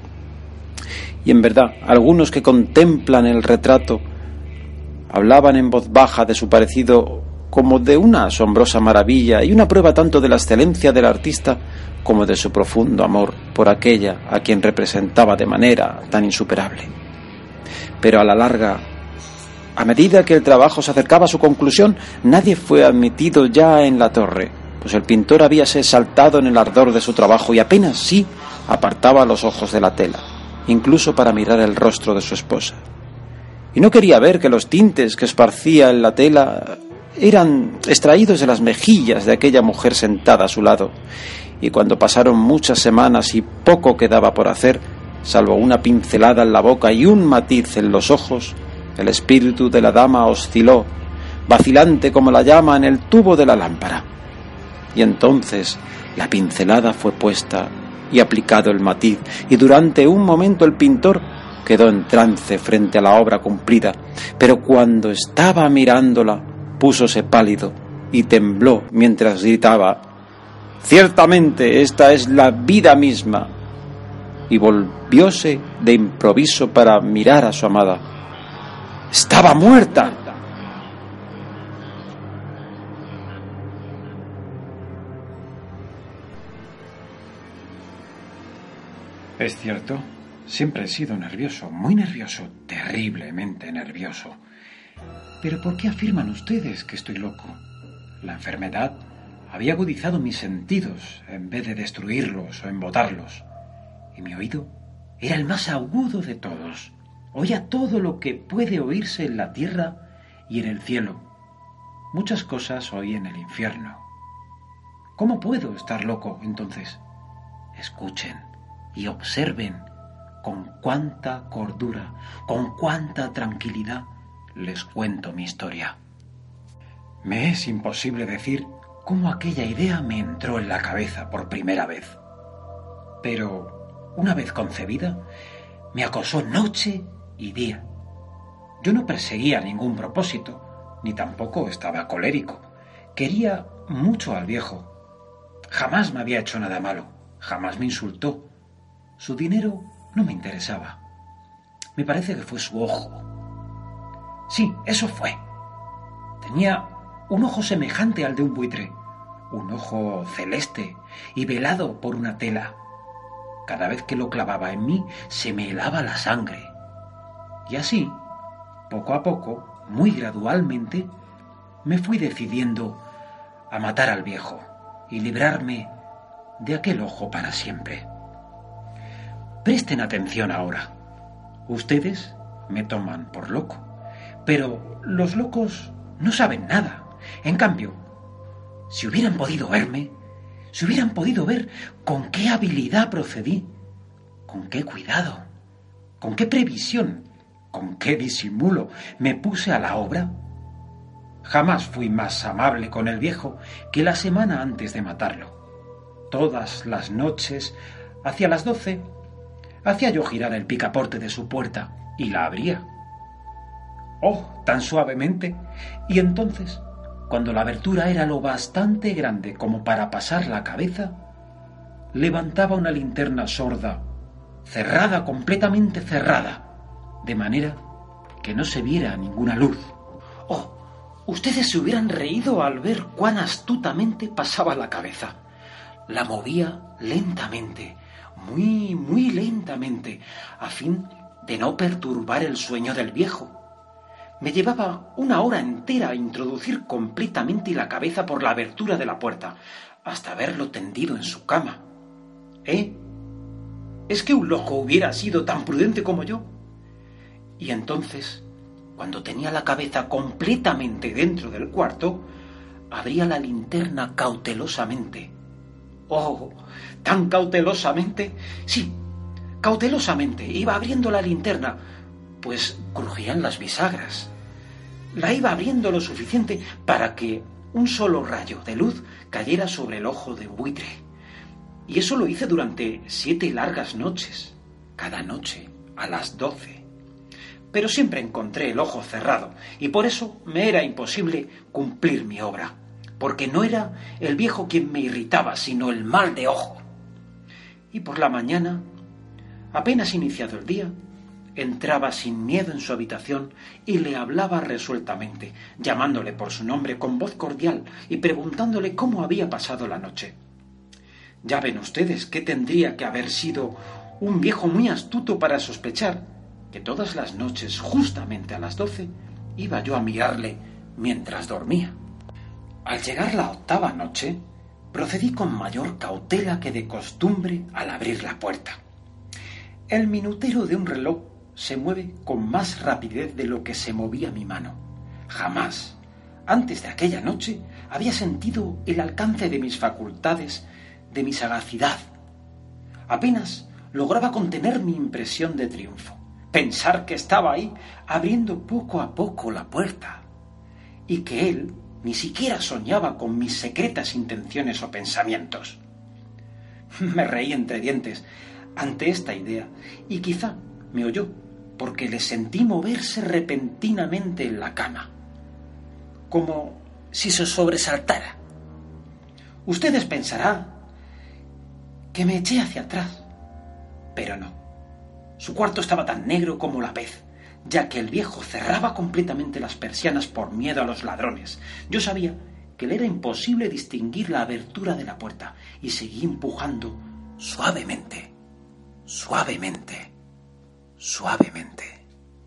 Y en verdad, algunos que contemplan el retrato hablaban en voz baja de su parecido como de una asombrosa maravilla y una prueba tanto de la excelencia del artista como de su profundo amor por aquella a quien representaba de manera tan insuperable. Pero a la larga, a medida que el trabajo se acercaba a su conclusión, nadie fue admitido ya en la torre, pues el pintor habíase saltado en el ardor de su trabajo y apenas sí apartaba los ojos de la tela, incluso para mirar el rostro de su esposa. Y no quería ver que los tintes que esparcía en la tela eran extraídos de las mejillas de aquella mujer sentada a su lado, y cuando pasaron muchas semanas y poco quedaba por hacer, salvo una pincelada en la boca y un matiz en los ojos, el espíritu de la dama osciló, vacilante como la llama en el tubo de la lámpara. Y entonces la pincelada fue puesta y aplicado el matiz, y durante un momento el pintor quedó en trance frente a la obra cumplida, pero cuando estaba mirándola, púsose pálido y tembló mientras gritaba: «Ciertamente esta es la vida misma», y volvióse de improviso para mirar a su amada. ¡Estaba muerta! Es cierto, siempre he sido nervioso, muy nervioso, terriblemente nervioso. ¿Pero por qué afirman ustedes que estoy loco? La enfermedad había agudizado mis sentidos en vez de destruirlos o embotarlos. Y mi oído era el más agudo de todos. Oía todo lo que puede oírse en la tierra y en el cielo. Muchas cosas oí en el infierno. ¿Cómo puedo estar loco, entonces? Escuchen y observen con cuánta cordura, con cuánta tranquilidad les cuento mi historia. Me es imposible decir cómo aquella idea me entró en la cabeza por primera vez. Pero, una vez concebida, me acosó noche y día. Yo no perseguía ningún propósito, ni tampoco estaba colérico. Quería mucho al viejo. Jamás me había hecho nada malo, jamás me insultó. Su dinero no me interesaba. Me parece que fue su ojo. Sí, eso fue. Tenía un ojo semejante al de un buitre, un ojo celeste y velado por una tela. Cada vez que lo clavaba en mí, se me helaba la sangre. Y así, poco a poco, muy gradualmente, me fui decidiendo a matar al viejo y librarme de aquel ojo para siempre. Presten atención ahora. Ustedes me toman por loco, pero los locos no saben nada. En cambio, si hubieran podido verme, si hubieran podido ver con qué habilidad procedí, con qué cuidado, con qué previsión, con qué disimulo me puse a la obra. Jamás fui más amable con el viejo que la semana antes de matarlo. Todas las noches, hacia las doce, hacía yo girar el picaporte de su puerta y la abría. ¡Oh, tan suavemente! Y entonces, cuando la abertura era lo bastante grande como para pasar la cabeza, levantaba una linterna sorda cerrada, completamente cerrada, de manera que no se viera ninguna luz. Oh, ustedes se hubieran reído al ver cuán astutamente pasaba la cabeza. La movía lentamente, muy, muy lentamente, a fin de no perturbar el sueño del viejo. Me llevaba una hora entera a introducir completamente la cabeza por la abertura de la puerta, hasta verlo tendido en su cama. ¿Eh? ¿Es que un loco hubiera sido tan prudente como yo? Y entonces, cuando tenía la cabeza completamente dentro del cuarto, abría la linterna cautelosamente. ¡Oh! ¡Tan cautelosamente! Sí, cautelosamente iba abriendo la linterna, pues crujían las bisagras. La iba abriendo lo suficiente para que un solo rayo de luz cayera sobre el ojo de buitre. Y eso lo hice durante siete largas noches, cada noche a las doce. Pero siempre encontré el ojo cerrado, y por eso me era imposible cumplir mi obra, porque no era el viejo quien me irritaba, sino el mal de ojo. Y por la mañana, apenas iniciado el día, entraba sin miedo en su habitación y le hablaba resueltamente, llamándole por su nombre con voz cordial y preguntándole cómo había pasado la noche. Ya ven ustedes que tendría que haber sido un viejo muy astuto para sospechar que todas las noches, justamente a las doce, iba yo a mirarle mientras dormía. Al llegar la octava noche, procedí con mayor cautela que de costumbre al abrir la puerta. El minutero de un reloj se mueve con más rapidez de lo que se movía mi mano. Jamás, antes de aquella noche, había sentido el alcance de mis facultades, de mi sagacidad. Apenas lograba contener mi impresión de triunfo, pensar que estaba ahí, abriendo poco a poco la puerta, y que él ni siquiera soñaba con mis secretas intenciones o pensamientos. Me reí entre dientes ante esta idea, y quizá me oyó, porque le sentí moverse repentinamente en la cama, como si se sobresaltara. Ustedes pensarán que me eché hacia atrás, pero no. Su cuarto estaba tan negro como la pez, ya que el viejo cerraba completamente las persianas por miedo a los ladrones. Yo sabía que le era imposible distinguir la abertura de la puerta, y seguí empujando suavemente, suavemente, suavemente.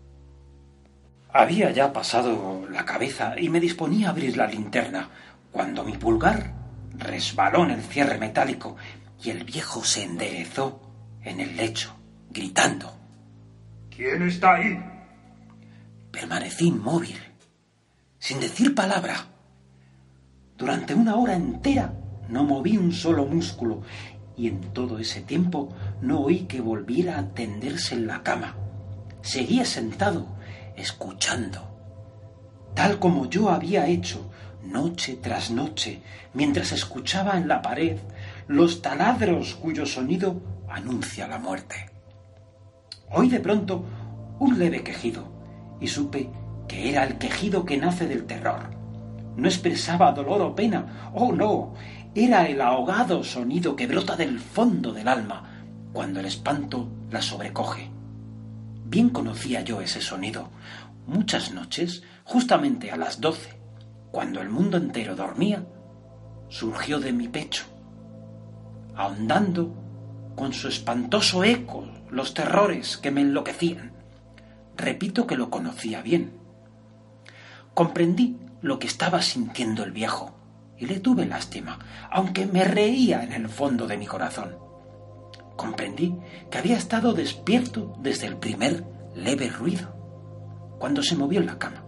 Había ya pasado la cabeza y me disponía a abrir la linterna, cuando mi pulgar resbaló en el cierre metálico y el viejo se enderezó en el lecho, gritando. ¿Quién está ahí? Permanecí inmóvil, sin decir palabra. Durante una hora entera no moví un solo músculo, y en todo ese tiempo no oí que volviera a tenderse en la cama. Seguía sentado, escuchando, tal como yo había hecho noche tras noche, mientras escuchaba en la pared los taladros cuyo sonido anuncia la muerte. Oí de pronto un leve quejido, y supe que era el quejido que nace del terror. No expresaba dolor o pena, oh no, era el ahogado sonido que brota del fondo del alma cuando el espanto la sobrecoge. Bien conocía yo ese sonido. Muchas noches, justamente a las doce, cuando el mundo entero dormía, surgió de mi pecho, ahondando con su espantoso eco los terrores que me enloquecían. Repito que lo conocía bien. Comprendí lo que estaba sintiendo el viejo y le tuve lástima, aunque me reía en el fondo de mi corazón. Comprendí que había estado despierto desde el primer leve ruido, cuando se movió en la cama.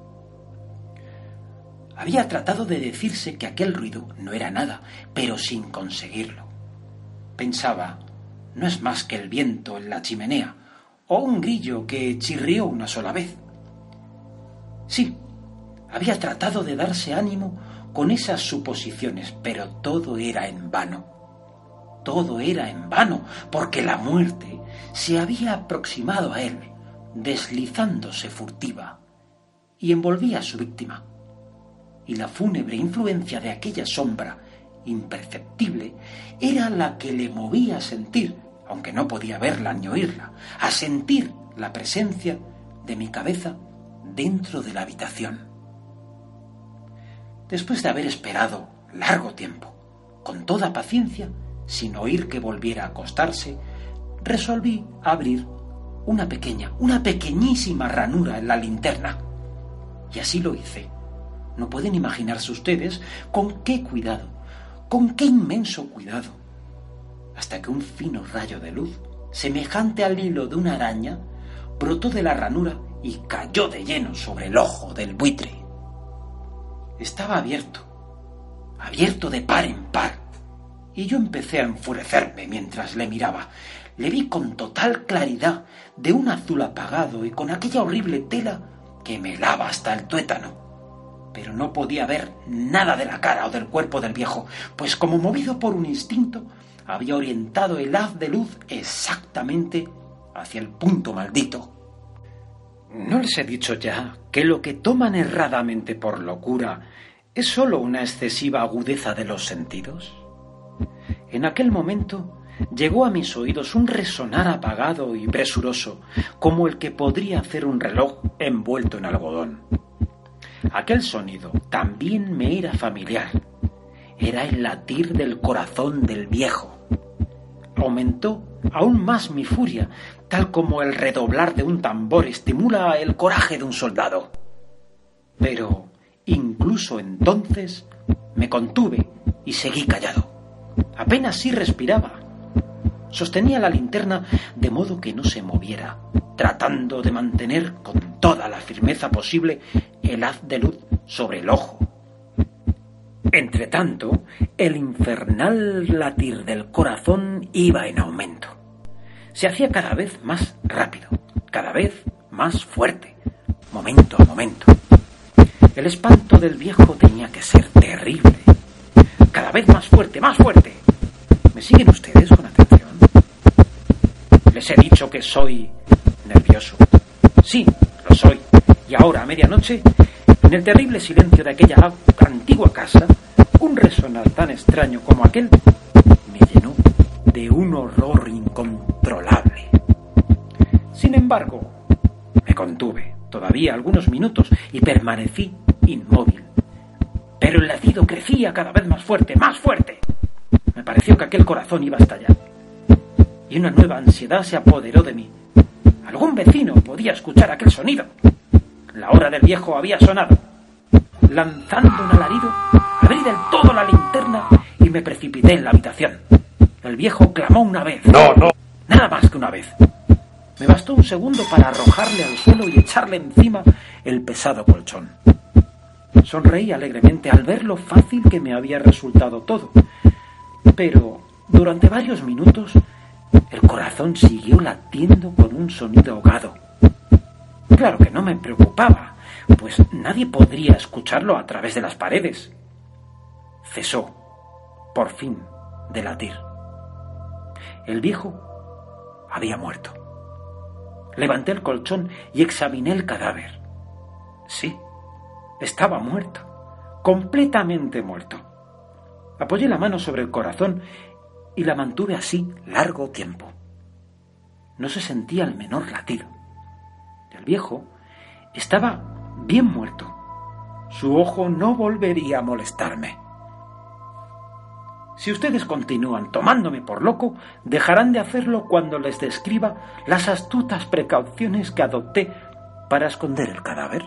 Había tratado de decirse que aquel ruido no era nada, pero sin conseguirlo. Pensaba, no es más que el viento en la chimenea, o un grillo que chirrió una sola vez. Sí, había tratado de darse ánimo con esas suposiciones, pero todo era en vano. Todo era en vano, porque la muerte se había aproximado a él, deslizándose furtiva, y envolvía a su víctima. Y la fúnebre influencia de aquella sombra imperceptible era la que le movía a sentir, aunque no podía verla ni oírla, a sentir la presencia de mi cabeza dentro de la habitación. Después de haber esperado largo tiempo, con toda paciencia, sin oír que volviera a acostarse, resolví abrir una pequeña, una pequeñísima ranura en la linterna. Y así lo hice. No pueden imaginarse ustedes con qué cuidado, con qué inmenso cuidado, hasta que un fino rayo de luz, semejante al hilo de una araña, brotó de la ranura y cayó de lleno sobre el ojo del buitre. Estaba abierto, abierto de par en par, y yo empecé a enfurecerme mientras le miraba. Le vi con total claridad, de un azul apagado y con aquella horrible tela que me helaba hasta el tuétano. Pero no podía ver nada de la cara o del cuerpo del viejo, pues como movido por un instinto, había orientado el haz de luz exactamente hacia el punto maldito. ¿No les he dicho ya que lo que toman erradamente por locura es sólo una excesiva agudeza de los sentidos? En aquel momento llegó a mis oídos un resonar apagado y presuroso, como el que podría hacer un reloj envuelto en algodón. Aquel sonido también me era familiar. Era el latir del corazón del viejo. Aumentó aún más mi furia, tal como el redoblar de un tambor estimula el coraje de un soldado. Pero incluso entonces me contuve y seguí callado. Apenas sí respiraba. Sostenía la linterna de modo que no se moviera, tratando de mantener con toda la firmeza posible el haz de luz sobre el ojo. Entretanto, el infernal latir del corazón iba en aumento. Se hacía cada vez más rápido, cada vez más fuerte, momento a momento. El espanto del viejo tenía que ser terrible. Cada vez más fuerte, más fuerte. ¿Me siguen ustedes con atención? Les he dicho que soy nervioso. Sí, lo soy. Y ahora, a medianoche, en el terrible silencio de aquella antigua casa, un resonar tan extraño como aquel me llenó de un horror incontrolable. Sin embargo, me contuve todavía algunos minutos y permanecí inmóvil. Pero el latido crecía cada vez más fuerte, más fuerte. Me pareció que aquel corazón iba a estallar. Y una nueva ansiedad se apoderó de mí. Algún vecino podía escuchar aquel sonido. La hora del viejo había sonado. Lanzando un alarido, abrí del todo la linterna y me precipité en la habitación. El viejo clamó una vez. ¡No, no! Nada más que una vez. Me bastó un segundo para arrojarle al suelo y echarle encima el pesado colchón. Sonreí alegremente al ver lo fácil que me había resultado todo. Pero durante varios minutos el corazón siguió latiendo con un sonido ahogado. Claro que no me preocupaba, pues nadie podría escucharlo a través de las paredes. Cesó, por fin, de latir. El viejo había muerto. Levanté el colchón y examiné el cadáver. Sí, estaba muerto, completamente muerto. Apoyé la mano sobre el corazón y la mantuve así largo tiempo. No se sentía el menor latido. El viejo estaba bien muerto. Su ojo no volvería a molestarme. Si ustedes continúan tomándome por loco, dejarán de hacerlo cuando les describa las astutas precauciones que adopté para esconder el cadáver.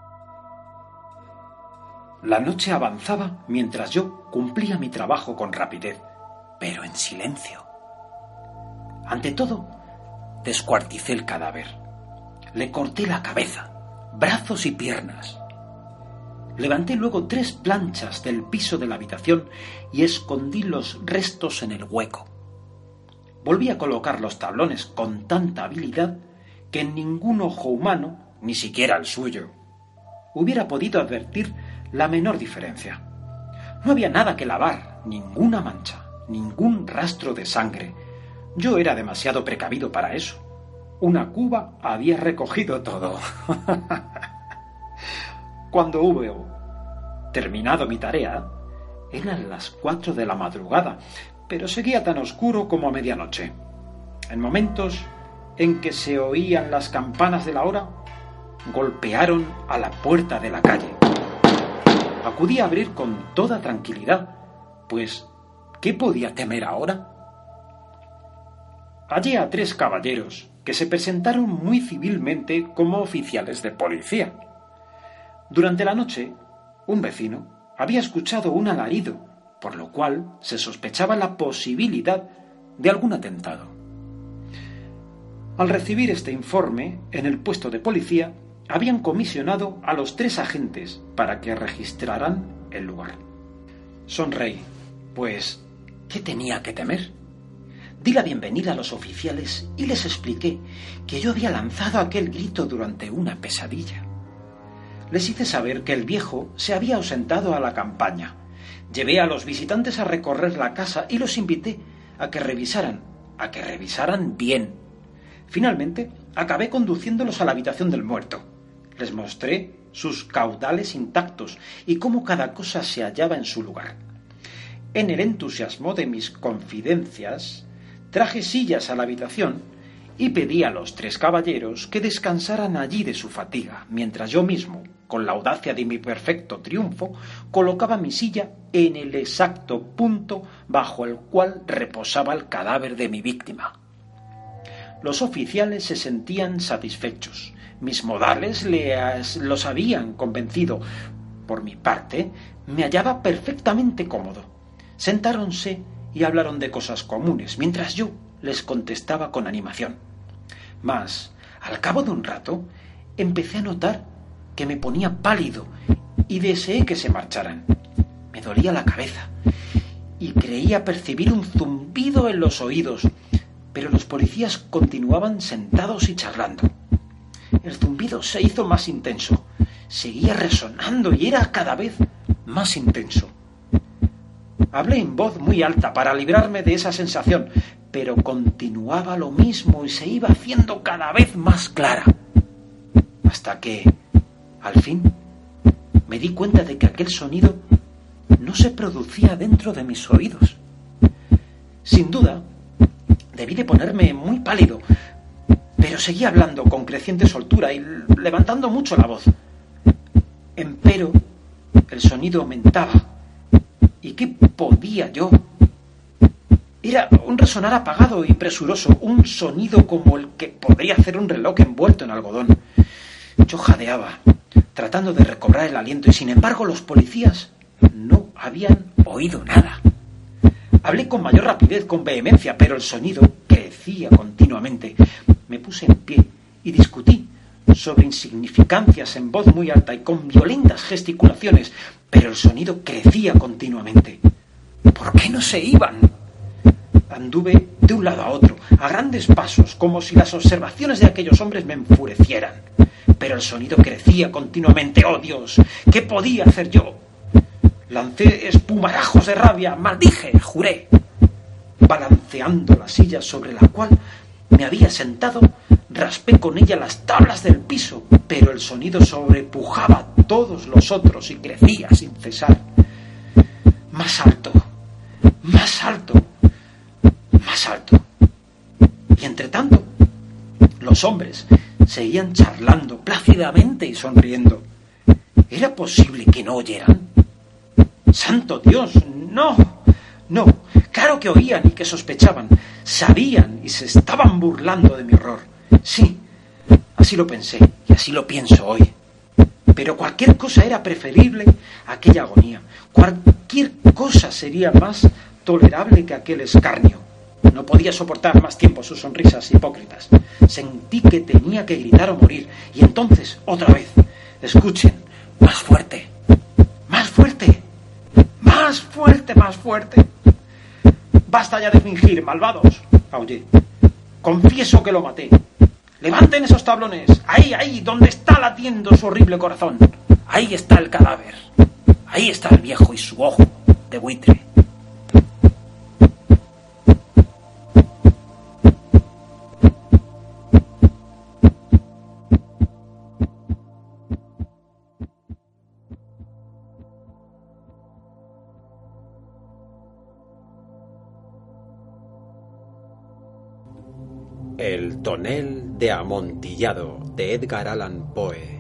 La noche avanzaba mientras yo cumplía mi trabajo con rapidez, pero en silencio. Ante todo, descuarticé el cadáver. Le corté la cabeza, brazos y piernas. Levanté luego tres planchas del piso de la habitación y escondí los restos en el hueco. Volví a colocar los tablones con tanta habilidad que ningún ojo humano, ni siquiera el suyo, hubiera podido advertir la menor diferencia. No había nada que lavar, ninguna mancha, ningún rastro de sangre. Yo era demasiado precavido para eso. Una cuba había recogido todo. Cuando hube terminado mi tarea, eran las cuatro de la madrugada, pero seguía tan oscuro como a medianoche. En momentos en que se oían las campanas de la hora, golpearon a la puerta de la calle. Acudí a abrir con toda tranquilidad, pues ¿qué podía temer ahora? Hallé a tres caballeros que se presentaron muy civilmente como oficiales de policía. Durante la noche, un vecino había escuchado un alarido, por lo cual se sospechaba la posibilidad de algún atentado. Al recibir este informe, en el puesto de policía habían comisionado a los tres agentes para que registraran el lugar. Sonreí, pues ¿qué tenía que temer? Di la bienvenida a los oficiales y les expliqué que yo había lanzado aquel grito durante una pesadilla. Les hice saber que el viejo se había ausentado a la campaña. Llevé a los visitantes a recorrer la casa y los invité a que revisaran, a que revisaran bien. Finalmente, acabé conduciéndolos a la habitación del muerto. Les mostré sus caudales intactos y cómo cada cosa se hallaba en su lugar. En el entusiasmo de mis confidencias, traje sillas a la habitación y pedí a los tres caballeros que descansaran allí de su fatiga, mientras yo mismo, con la audacia de mi perfecto triunfo, colocaba mi silla en el exacto punto bajo el cual reposaba el cadáver de mi víctima. Los oficiales se sentían satisfechos. Mis modales les, los habían convencido. Por mi parte, me hallaba perfectamente cómodo. Sentáronse y hablaron de cosas comunes, mientras yo les contestaba con animación. Mas, al cabo de un rato, empecé a notar que me ponía pálido y deseé que se marcharan. Me dolía la cabeza y creía percibir un zumbido en los oídos, pero los policías continuaban sentados y charlando. El zumbido se hizo más intenso, seguía resonando y era cada vez más intenso. Hablé en voz muy alta para librarme de esa sensación, pero continuaba lo mismo y se iba haciendo cada vez más clara. Hasta que, al fin, me di cuenta de que aquel sonido no se producía dentro de mis oídos. Sin duda, debí de ponerme muy pálido, pero seguía hablando con creciente soltura y levantando mucho la voz. Empero, el sonido aumentaba. ¿Y qué podía yo? Era un resonar apagado y presuroso, un sonido como el que podría hacer un reloj envuelto en algodón. Yo jadeaba, tratando de recobrar el aliento, y sin embargo los policías no habían oído nada. Hablé con mayor rapidez, con vehemencia, pero el sonido crecía continuamente. Me puse en pie y discutí sobre insignificancias en voz muy alta y con violentas gesticulaciones, pero el sonido crecía continuamente. ¿Por qué no se iban? Anduve de un lado a otro, a grandes pasos, como si las observaciones de aquellos hombres me enfurecieran. Pero el sonido crecía continuamente. ¡Oh, Dios! ¿Qué podía hacer yo? Lancé espumarajos de rabia, maldije, juré. Balanceando la silla sobre la cual me había sentado, raspé con ella las tablas del piso, pero el sonido sobrepujaba a todos los otros y crecía sin cesar. Más alto, más alto, más alto. Y entre tanto, los hombres seguían charlando plácidamente y sonriendo. ¿Era posible que no oyeran? ¡Santo Dios! ¡No! No, claro que oían y que sospechaban. Sabían y se estaban burlando de mi horror. Sí, así lo pensé y así lo pienso hoy. Pero cualquier cosa era preferible a aquella agonía. Cualquier cosa sería más tolerable que aquel escarnio. No podía soportar más tiempo sus sonrisas hipócritas. Sentí que tenía que gritar o morir. Y entonces, otra vez, escuchen, más fuerte, más fuerte, más fuerte, más fuerte. Basta ya de fingir, malvados, aullé. Confieso que lo maté. Levanten esos tablones. Ahí, ahí, donde está latiendo su horrible corazón. Ahí está el cadáver. Ahí está el viejo y su ojo de buitre. El tonel de Amontillado de Edgar Allan Poe.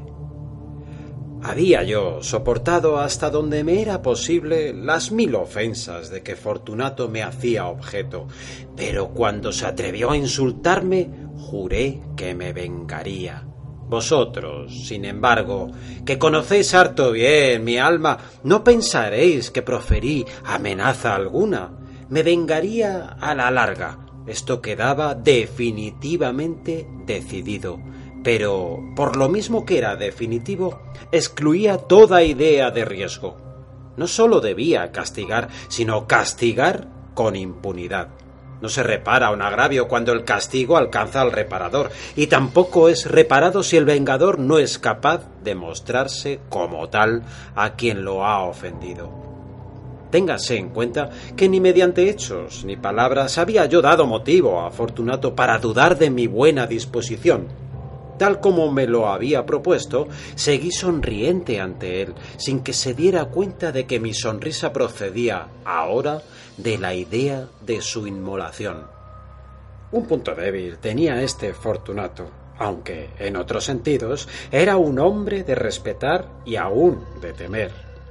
Había yo soportado hasta donde me era posible las mil ofensas de que Fortunato me hacía objeto, pero cuando se atrevió a insultarme, juré que me vengaría. Vosotros, sin embargo, que conocéis harto bien mi alma, no pensaréis que proferí amenaza alguna. Me vengaría a la larga. Esto quedaba definitivamente decidido. Pero, por lo mismo que era definitivo, excluía toda idea de riesgo. No sólo debía castigar, sino castigar con impunidad. No se repara un agravio cuando el castigo alcanza al reparador, y tampoco es reparado si el vengador no es capaz de mostrarse como tal a quien lo ha ofendido. Téngase en cuenta que ni mediante hechos ni palabras había yo dado motivo a Fortunato para dudar de mi buena disposición. Tal como me lo había propuesto, seguí sonriente ante él, sin que se diera cuenta de que mi sonrisa procedía, ahora, de la idea de su inmolación. Un punto débil tenía este Fortunato, aunque, en otros sentidos, era un hombre de respetar y aún de temer.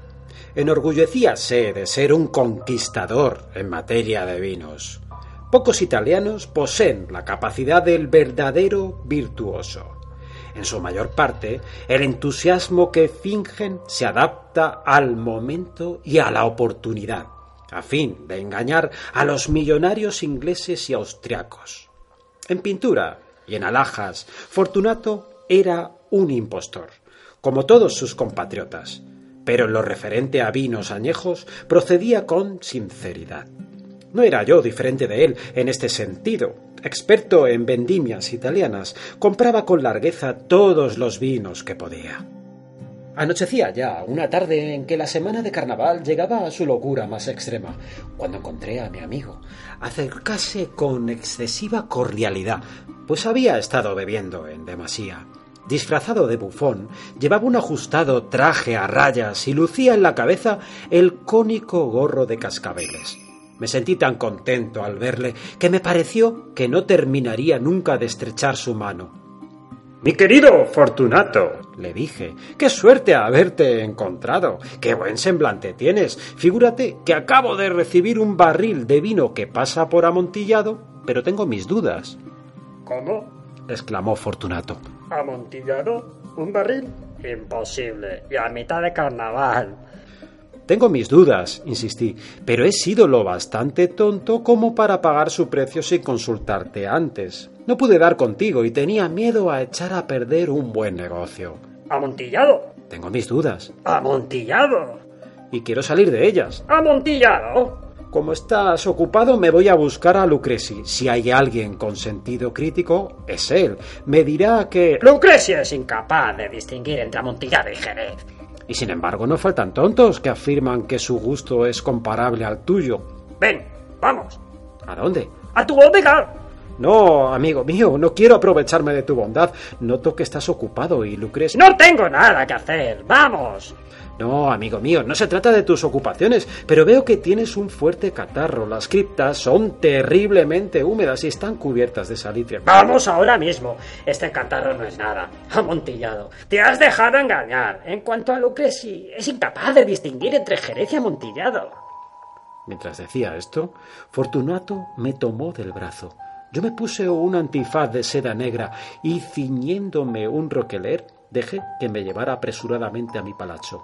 Enorgullecíase de ser un conquistador en materia de vinos. Pocos italianos poseen la capacidad del verdadero virtuoso. En su mayor parte, el entusiasmo que fingen se adapta al momento y a la oportunidad, a fin de engañar a los millonarios ingleses y austriacos. En pintura y en alhajas, Fortunato era un impostor, como todos sus compatriotas, pero en lo referente a vinos añejos procedía con sinceridad. No era yo diferente de él en este sentido. Experto en vendimias italianas, compraba con largueza todos los vinos que podía. Anochecía ya, una tarde en que la semana de carnaval llegaba a su locura más extrema, cuando encontré a mi amigo acercarse con excesiva cordialidad, pues había estado bebiendo en demasía. Disfrazado de bufón, llevaba un ajustado traje a rayas y lucía en la cabeza el cónico gorro de cascabeles. Me sentí tan contento al verle que me pareció que no terminaría nunca de estrechar su mano. «Mi querido Fortunato», le dije, «qué suerte haberte encontrado. Qué buen semblante tienes. Figúrate que acabo de recibir un barril de vino que pasa por Amontillado, pero tengo mis dudas». «¿Cómo?», exclamó Fortunato. «¿Amontillado? ¿Un barril? Imposible. Y a mitad de carnaval». Tengo mis dudas, insistí, pero he sido lo bastante tonto como para pagar su precio sin consultarte antes. No pude dar contigo y tenía miedo a echar a perder un buen negocio. ¿Amontillado? Tengo mis dudas. ¿Amontillado? Y quiero salir de ellas. ¿Amontillado? Como estás ocupado, me voy a buscar a Lucreci. Si hay alguien con sentido crítico, es él. Me dirá que... Lucreci es incapaz de distinguir entre Amontillado y Jerez. Y sin embargo no faltan tontos que afirman que su gusto es comparable al tuyo. Ven, vamos. ¿A dónde? ¡A tu bodega! No, amigo mío, no quiero aprovecharme de tu bondad. Noto que estás ocupado y Lucreci... ¡No tengo nada que hacer! ¡Vamos! No, amigo mío, no se trata de tus ocupaciones, pero veo que tienes un fuerte catarro. Las criptas son terriblemente húmedas y están cubiertas de salitre. ¡Vamos ahora mismo! Este catarro no es nada. Amontillado, te has dejado engañar. En cuanto a Lucreci, es incapaz de distinguir entre Jerez y Amontillado. Mientras decía esto, Fortunato me tomó del brazo. Yo me puse un antifaz de seda negra y, ciñéndome un roqueler, dejé que me llevara apresuradamente a mi palacio.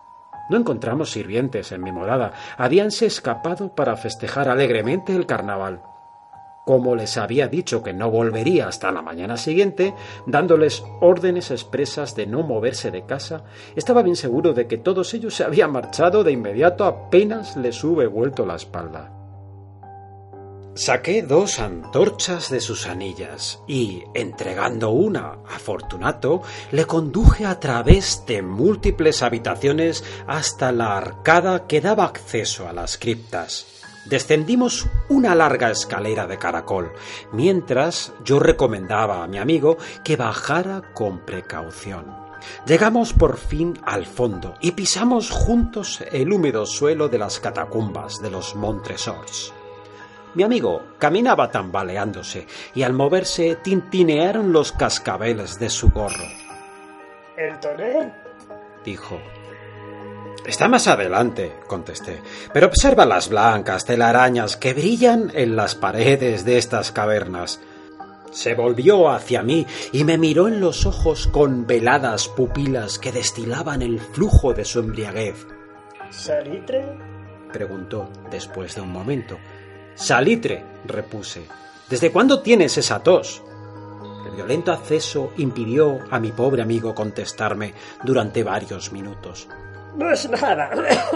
No encontramos sirvientes en mi morada. Habíanse escapado para festejar alegremente el carnaval. Como les había dicho que no volvería hasta la mañana siguiente, dándoles órdenes expresas de no moverse de casa, estaba bien seguro de que todos ellos se habían marchado de inmediato apenas les hube vuelto la espalda. Saqué dos antorchas de sus anillas y, entregando una a Fortunato, le conduje a través de múltiples habitaciones hasta la arcada que daba acceso a las criptas. Descendimos una larga escalera de caracol, mientras yo recomendaba a mi amigo que bajara con precaución. Llegamos por fin al fondo y pisamos juntos el húmedo suelo de las catacumbas de los Montresors. Mi amigo caminaba tambaleándose y al moverse tintinearon los cascabeles de su gorro. ¿El tonel? Dijo. Está más adelante, contesté, pero observa las blancas telarañas que brillan en las paredes de estas cavernas. Se volvió hacia mí y me miró en los ojos con veladas pupilas que destilaban el flujo de su embriaguez. ¿Salitre? Preguntó después de un momento. Salitre, repuse. ¿Desde cuándo tienes esa tos? El violento acceso impidió a mi pobre amigo contestarme durante varios minutos. No es nada.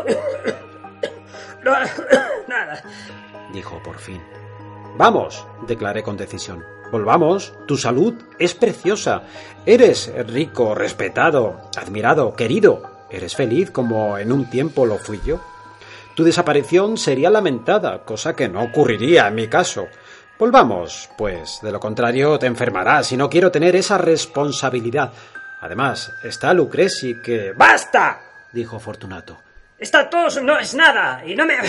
No, nada. Dijo por fin. Vamos, declaré con decisión. Volvamos, tu salud es preciosa. Eres rico, respetado, admirado, querido. Eres feliz como en un tiempo lo fui yo. Tu desaparición sería lamentada, cosa que no ocurriría en mi caso. Volvamos, pues, de lo contrario te enfermarás y no quiero tener esa responsabilidad. Además, está Lucreci que... ¡Basta!, dijo Fortunato. Esta tos no es nada y no me...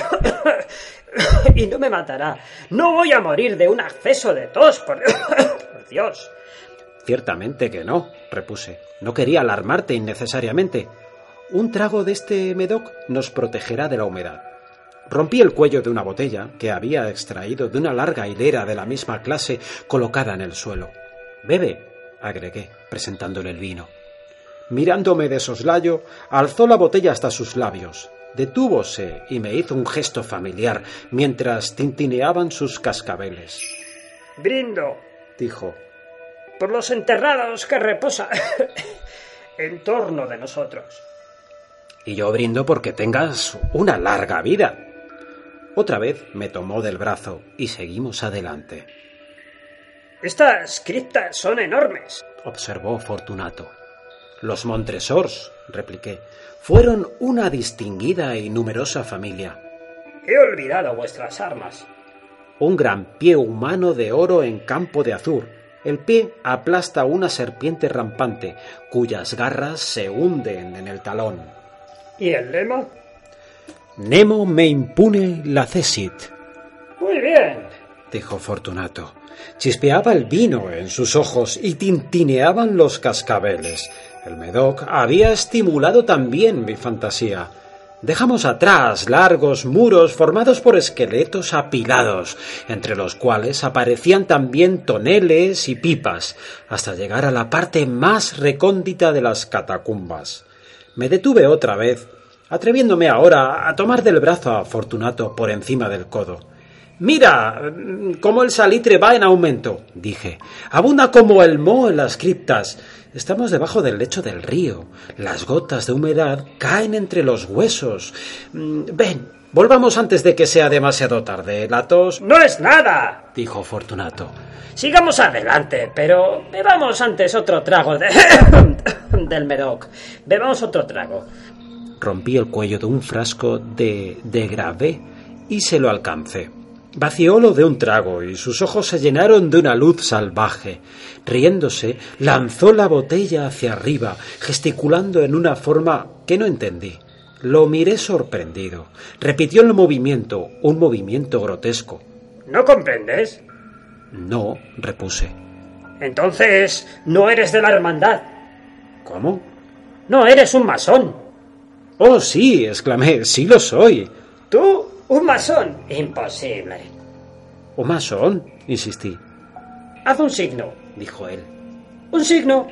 y no me matará. No voy a morir de un acceso de tos, por, por Dios. Ciertamente que no, repuse. No quería alarmarte innecesariamente. Un trago de este Medoc nos protegerá de la humedad. Rompí el cuello de una botella que había extraído de una larga hilera de la misma clase colocada en el suelo. Bebe, agregué, presentándole el vino. Mirándome de soslayo, alzó la botella hasta sus labios. Detúvose y me hizo un gesto familiar mientras tintineaban sus cascabeles. Brindo, dijo, por los enterrados que reposan en torno de nosotros. Y yo brindo porque tengas una larga vida. Otra vez me tomó del brazo y seguimos adelante. Estas criptas son enormes, observó Fortunato. Los Montresors, repliqué, fueron una distinguida y numerosa familia. He olvidado vuestras armas. Un gran pie humano de oro en campo de azur. El pie aplasta una serpiente rampante, cuyas garras se hunden en el talón. ¿Y el lema? Nemo me impune lacessit. Muy bien, dijo Fortunato. Chispeaba el vino en sus ojos y tintineaban los cascabeles. El Medoc había estimulado también mi fantasía. Dejamos atrás largos muros formados por esqueletos apilados, entre los cuales aparecían también toneles y pipas, hasta llegar a la parte más recóndita de las catacumbas. Me detuve otra vez, atreviéndome ahora a tomar del brazo a Fortunato por encima del codo. «Mira, cómo el salitre va en aumento», dije. «Abunda como el moho en las criptas. Estamos debajo del lecho del río. Las gotas de humedad caen entre los huesos. Ven, volvamos antes de que sea demasiado tarde. La tos...» «No es nada», dijo Fortunato. «Sigamos adelante, pero bebamos antes otro trago de... del Medoc. Bebamos otro trago». Rompí el cuello de un frasco de, de Gravé y se lo alcancé. Vaciólo de un trago y sus ojos se llenaron de una luz salvaje. Riéndose, lanzó la botella hacia arriba, gesticulando en una forma que no entendí. Lo miré sorprendido. Repitió el movimiento, un movimiento grotesco. ¿No comprendes? No, repuse. Entonces, no eres de la hermandad. ¿Cómo? No eres un masón. Oh, sí, exclamé, sí lo soy. ¿Tú? ¿Un masón? Imposible. ¿Un masón? Insistí. Haz un signo, dijo él. ¿Un signo?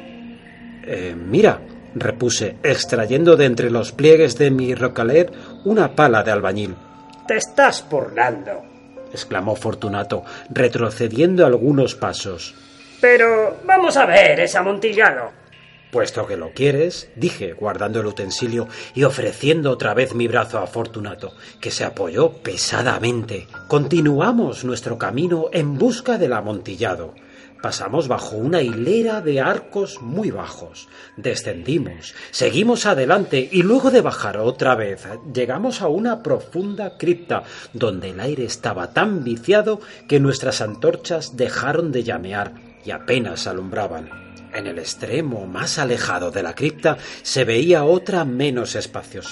Eh, mira, repuse, extrayendo de entre los pliegues de mi rocaler una pala de albañil. Te estás burlando, exclamó Fortunato, retrocediendo algunos pasos. Pero vamos a ver ese amontillado. Puesto que lo quieres, dije, guardando el utensilio y ofreciendo otra vez mi brazo a Fortunato, que se apoyó pesadamente. Continuamos nuestro camino en busca del amontillado. Pasamos bajo una hilera de arcos muy bajos. Descendimos, seguimos adelante y luego de bajar otra vez llegamos a una profunda cripta donde el aire estaba tan viciado que nuestras antorchas dejaron de llamear y apenas alumbraban. En el extremo más alejado de la cripta se veía otra menos espaciosa,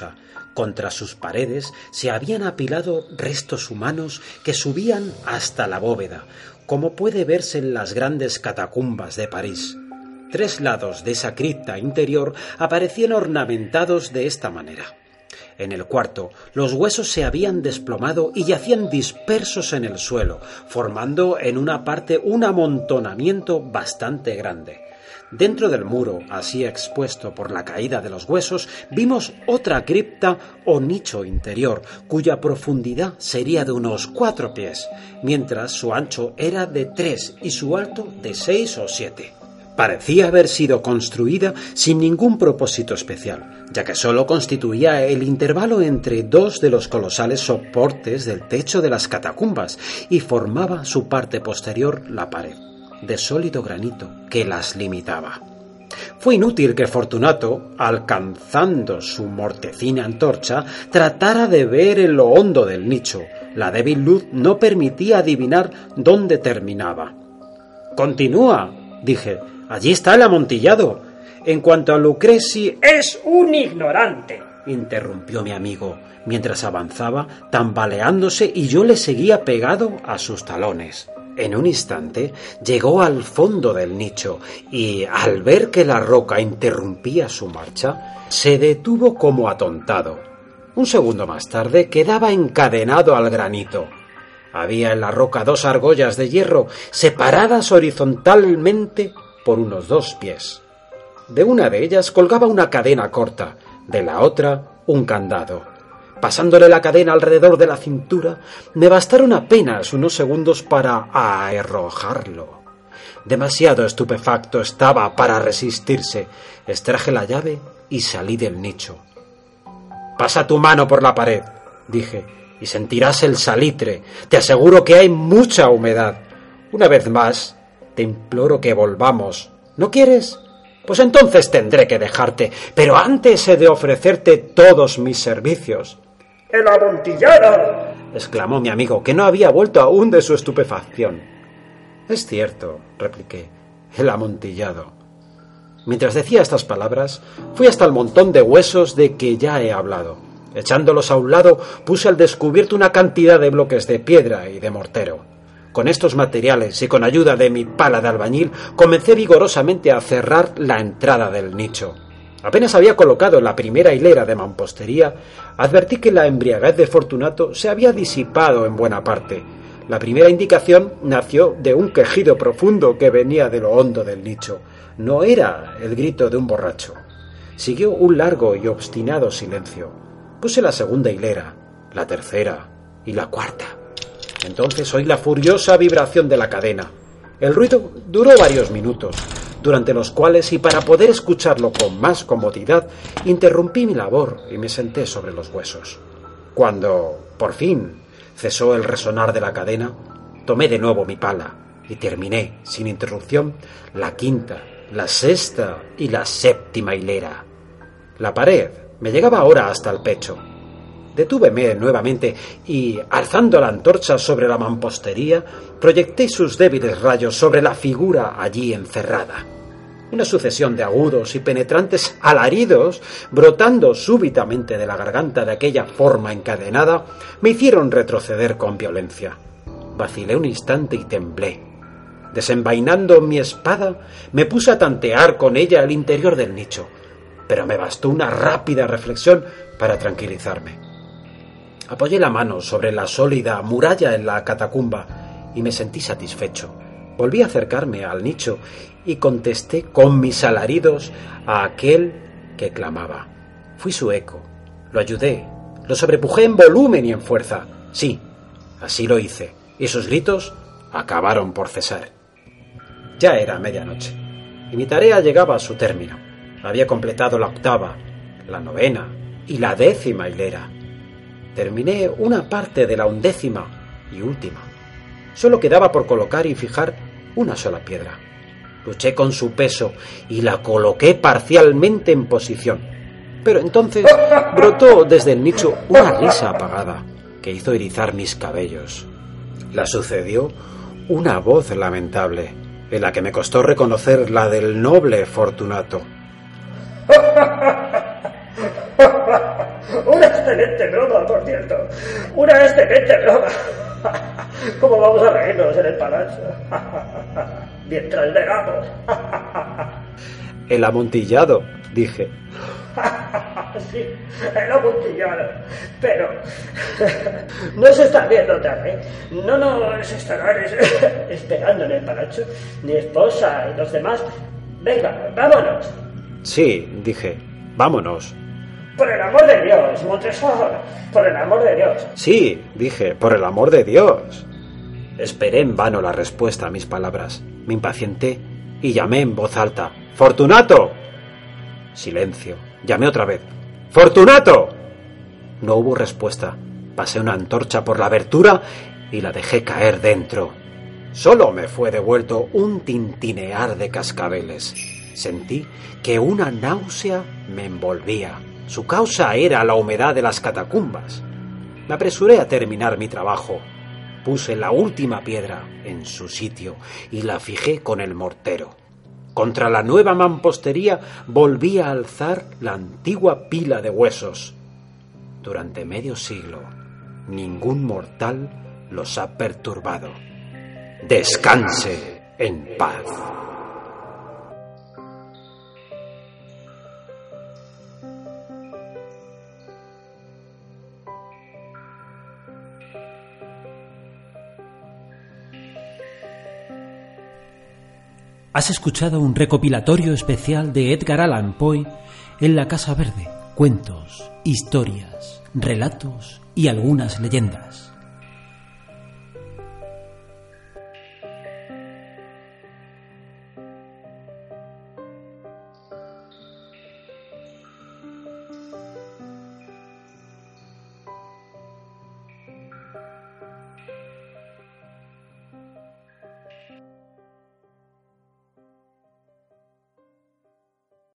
Contra sus paredes se habían apilado restos humanos que subían hasta la bóveda, como puede verse en las grandes catacumbas de París. Tres lados de esa cripta interior aparecían ornamentados de esta manera. En el cuarto, los huesos se habían desplomado y yacían dispersos en el suelo, formando en una parte un amontonamiento bastante grande. Dentro del muro, así expuesto por la caída de los huesos, vimos otra cripta o nicho interior, cuya profundidad sería de unos cuatro pies, mientras su ancho era de tres y su alto de seis o siete. Parecía haber sido construida sin ningún propósito especial, ya que sólo constituía el intervalo entre dos de los colosales soportes del techo de las catacumbas y formaba su parte posterior la pared, de sólido granito, que las limitaba. Fue inútil que Fortunato, alcanzando su mortecina antorcha, tratara de ver en lo hondo del nicho. La débil luz no permitía adivinar dónde terminaba. «Continúa», dije. «Allí está el amontillado. En cuanto a Lucreci...» «Es un ignorante», interrumpió mi amigo, mientras avanzaba, tambaleándose, y yo le seguía pegado a sus talones. En un instante llegó al fondo del nicho y, al ver que la roca interrumpía su marcha, se detuvo como atontado. Un segundo más tarde quedaba encadenado al granito. Había en la roca dos argollas de hierro separadas horizontalmente por unos dos pies. De una de ellas colgaba una cadena corta, de la otra un candado. Pasándole la cadena alrededor de la cintura, me bastaron apenas unos segundos para arrojarlo. Demasiado estupefacto estaba para resistirse. Extraje la llave y salí del nicho. «Pasa tu mano por la pared», dije, «y sentirás el salitre. Te aseguro que hay mucha humedad. Una vez más, te imploro que volvamos. ¿No quieres? Pues entonces tendré que dejarte, pero antes he de ofrecerte todos mis servicios». «¡El amontillado!», exclamó mi amigo, que no había vuelto aún de su estupefacción. «Es cierto», repliqué, «el amontillado». Mientras decía estas palabras, fui hasta el montón de huesos de que ya he hablado. Echándolos a un lado, puse al descubierto una cantidad de bloques de piedra y de mortero. Con estos materiales y con ayuda de mi pala de albañil, comencé vigorosamente a cerrar la entrada del nicho. Apenas había colocado la primera hilera de mampostería, advertí que la embriaguez de Fortunato se había disipado en buena parte. La primera indicación nació de un quejido profundo que venía de lo hondo del nicho. No era el grito de un borracho. Siguió un largo y obstinado silencio. Puse la segunda hilera, la tercera y la cuarta. Entonces oí la furiosa vibración de la cadena. El ruido duró varios minutos, durante los cuales, y para poder escucharlo con más comodidad, interrumpí mi labor y me senté sobre los huesos. Cuando, por fin, cesó el resonar de la cadena, tomé de nuevo mi pala y terminé, sin interrupción, la quinta, la sexta y la séptima hilera. La pared me llegaba ahora hasta el pecho. Detúveme nuevamente y, alzando la antorcha sobre la mampostería, proyecté sus débiles rayos sobre la figura allí encerrada. Una sucesión de agudos y penetrantes alaridos, brotando súbitamente de la garganta de aquella forma encadenada, me hicieron retroceder con violencia. Vacilé un instante y temblé. Desenvainando mi espada, me puse a tantear con ella el interior del nicho, pero me bastó una rápida reflexión para tranquilizarme. Apoyé la mano sobre la sólida muralla en la catacumba y me sentí satisfecho. Volví a acercarme al nicho y contesté con mis alaridos a aquel que clamaba. Fui su eco, lo ayudé, lo sobrepujé en volumen y en fuerza. Sí, así lo hice, y sus gritos acabaron por cesar. Ya era medianoche, y mi tarea llegaba a su término. Había completado la octava, la novena y la décima hilera. Terminé una parte de la undécima y última. Solo quedaba por colocar y fijar una sola piedra. Luché con su peso y la coloqué parcialmente en posición. Pero entonces brotó desde el nicho una risa apagada que hizo erizar mis cabellos. La sucedió una voz lamentable, en la que me costó reconocer la del noble Fortunato. ¡Una excelente broma, por cierto. Una excelente broma. ¿Cómo vamos a reírnos en el palacio? Mientras veramos. El amontillado, dije. Sí, el amontillado. Pero no se está viendo tarde. No nos estarán esperando en el palacio, ni esposa y los demás. Venga, vámonos. Sí, dije, vámonos. Por el amor de Dios, Montresor, por el amor de Dios. Sí, dije, por el amor de Dios. Esperé en vano la respuesta a mis palabras. Me impacienté y llamé en voz alta. ¡Fortunato! Silencio. Llamé otra vez. ¡Fortunato! No hubo respuesta. Pasé una antorcha por la abertura y la dejé caer dentro. Solo me fue devuelto un tintinear de cascabeles. Sentí que una náusea me envolvía. Su causa era la humedad de las catacumbas. Me apresuré a terminar mi trabajo. Puse la última piedra en su sitio y la fijé con el mortero. Contra la nueva mampostería volví a alzar la antigua pila de huesos. Durante medio siglo, ningún mortal los ha perturbado. Descanse en paz. Has escuchado un recopilatorio especial de Edgar Allan Poe en La Casa Verde. Cuentos, historias, relatos y algunas leyendas.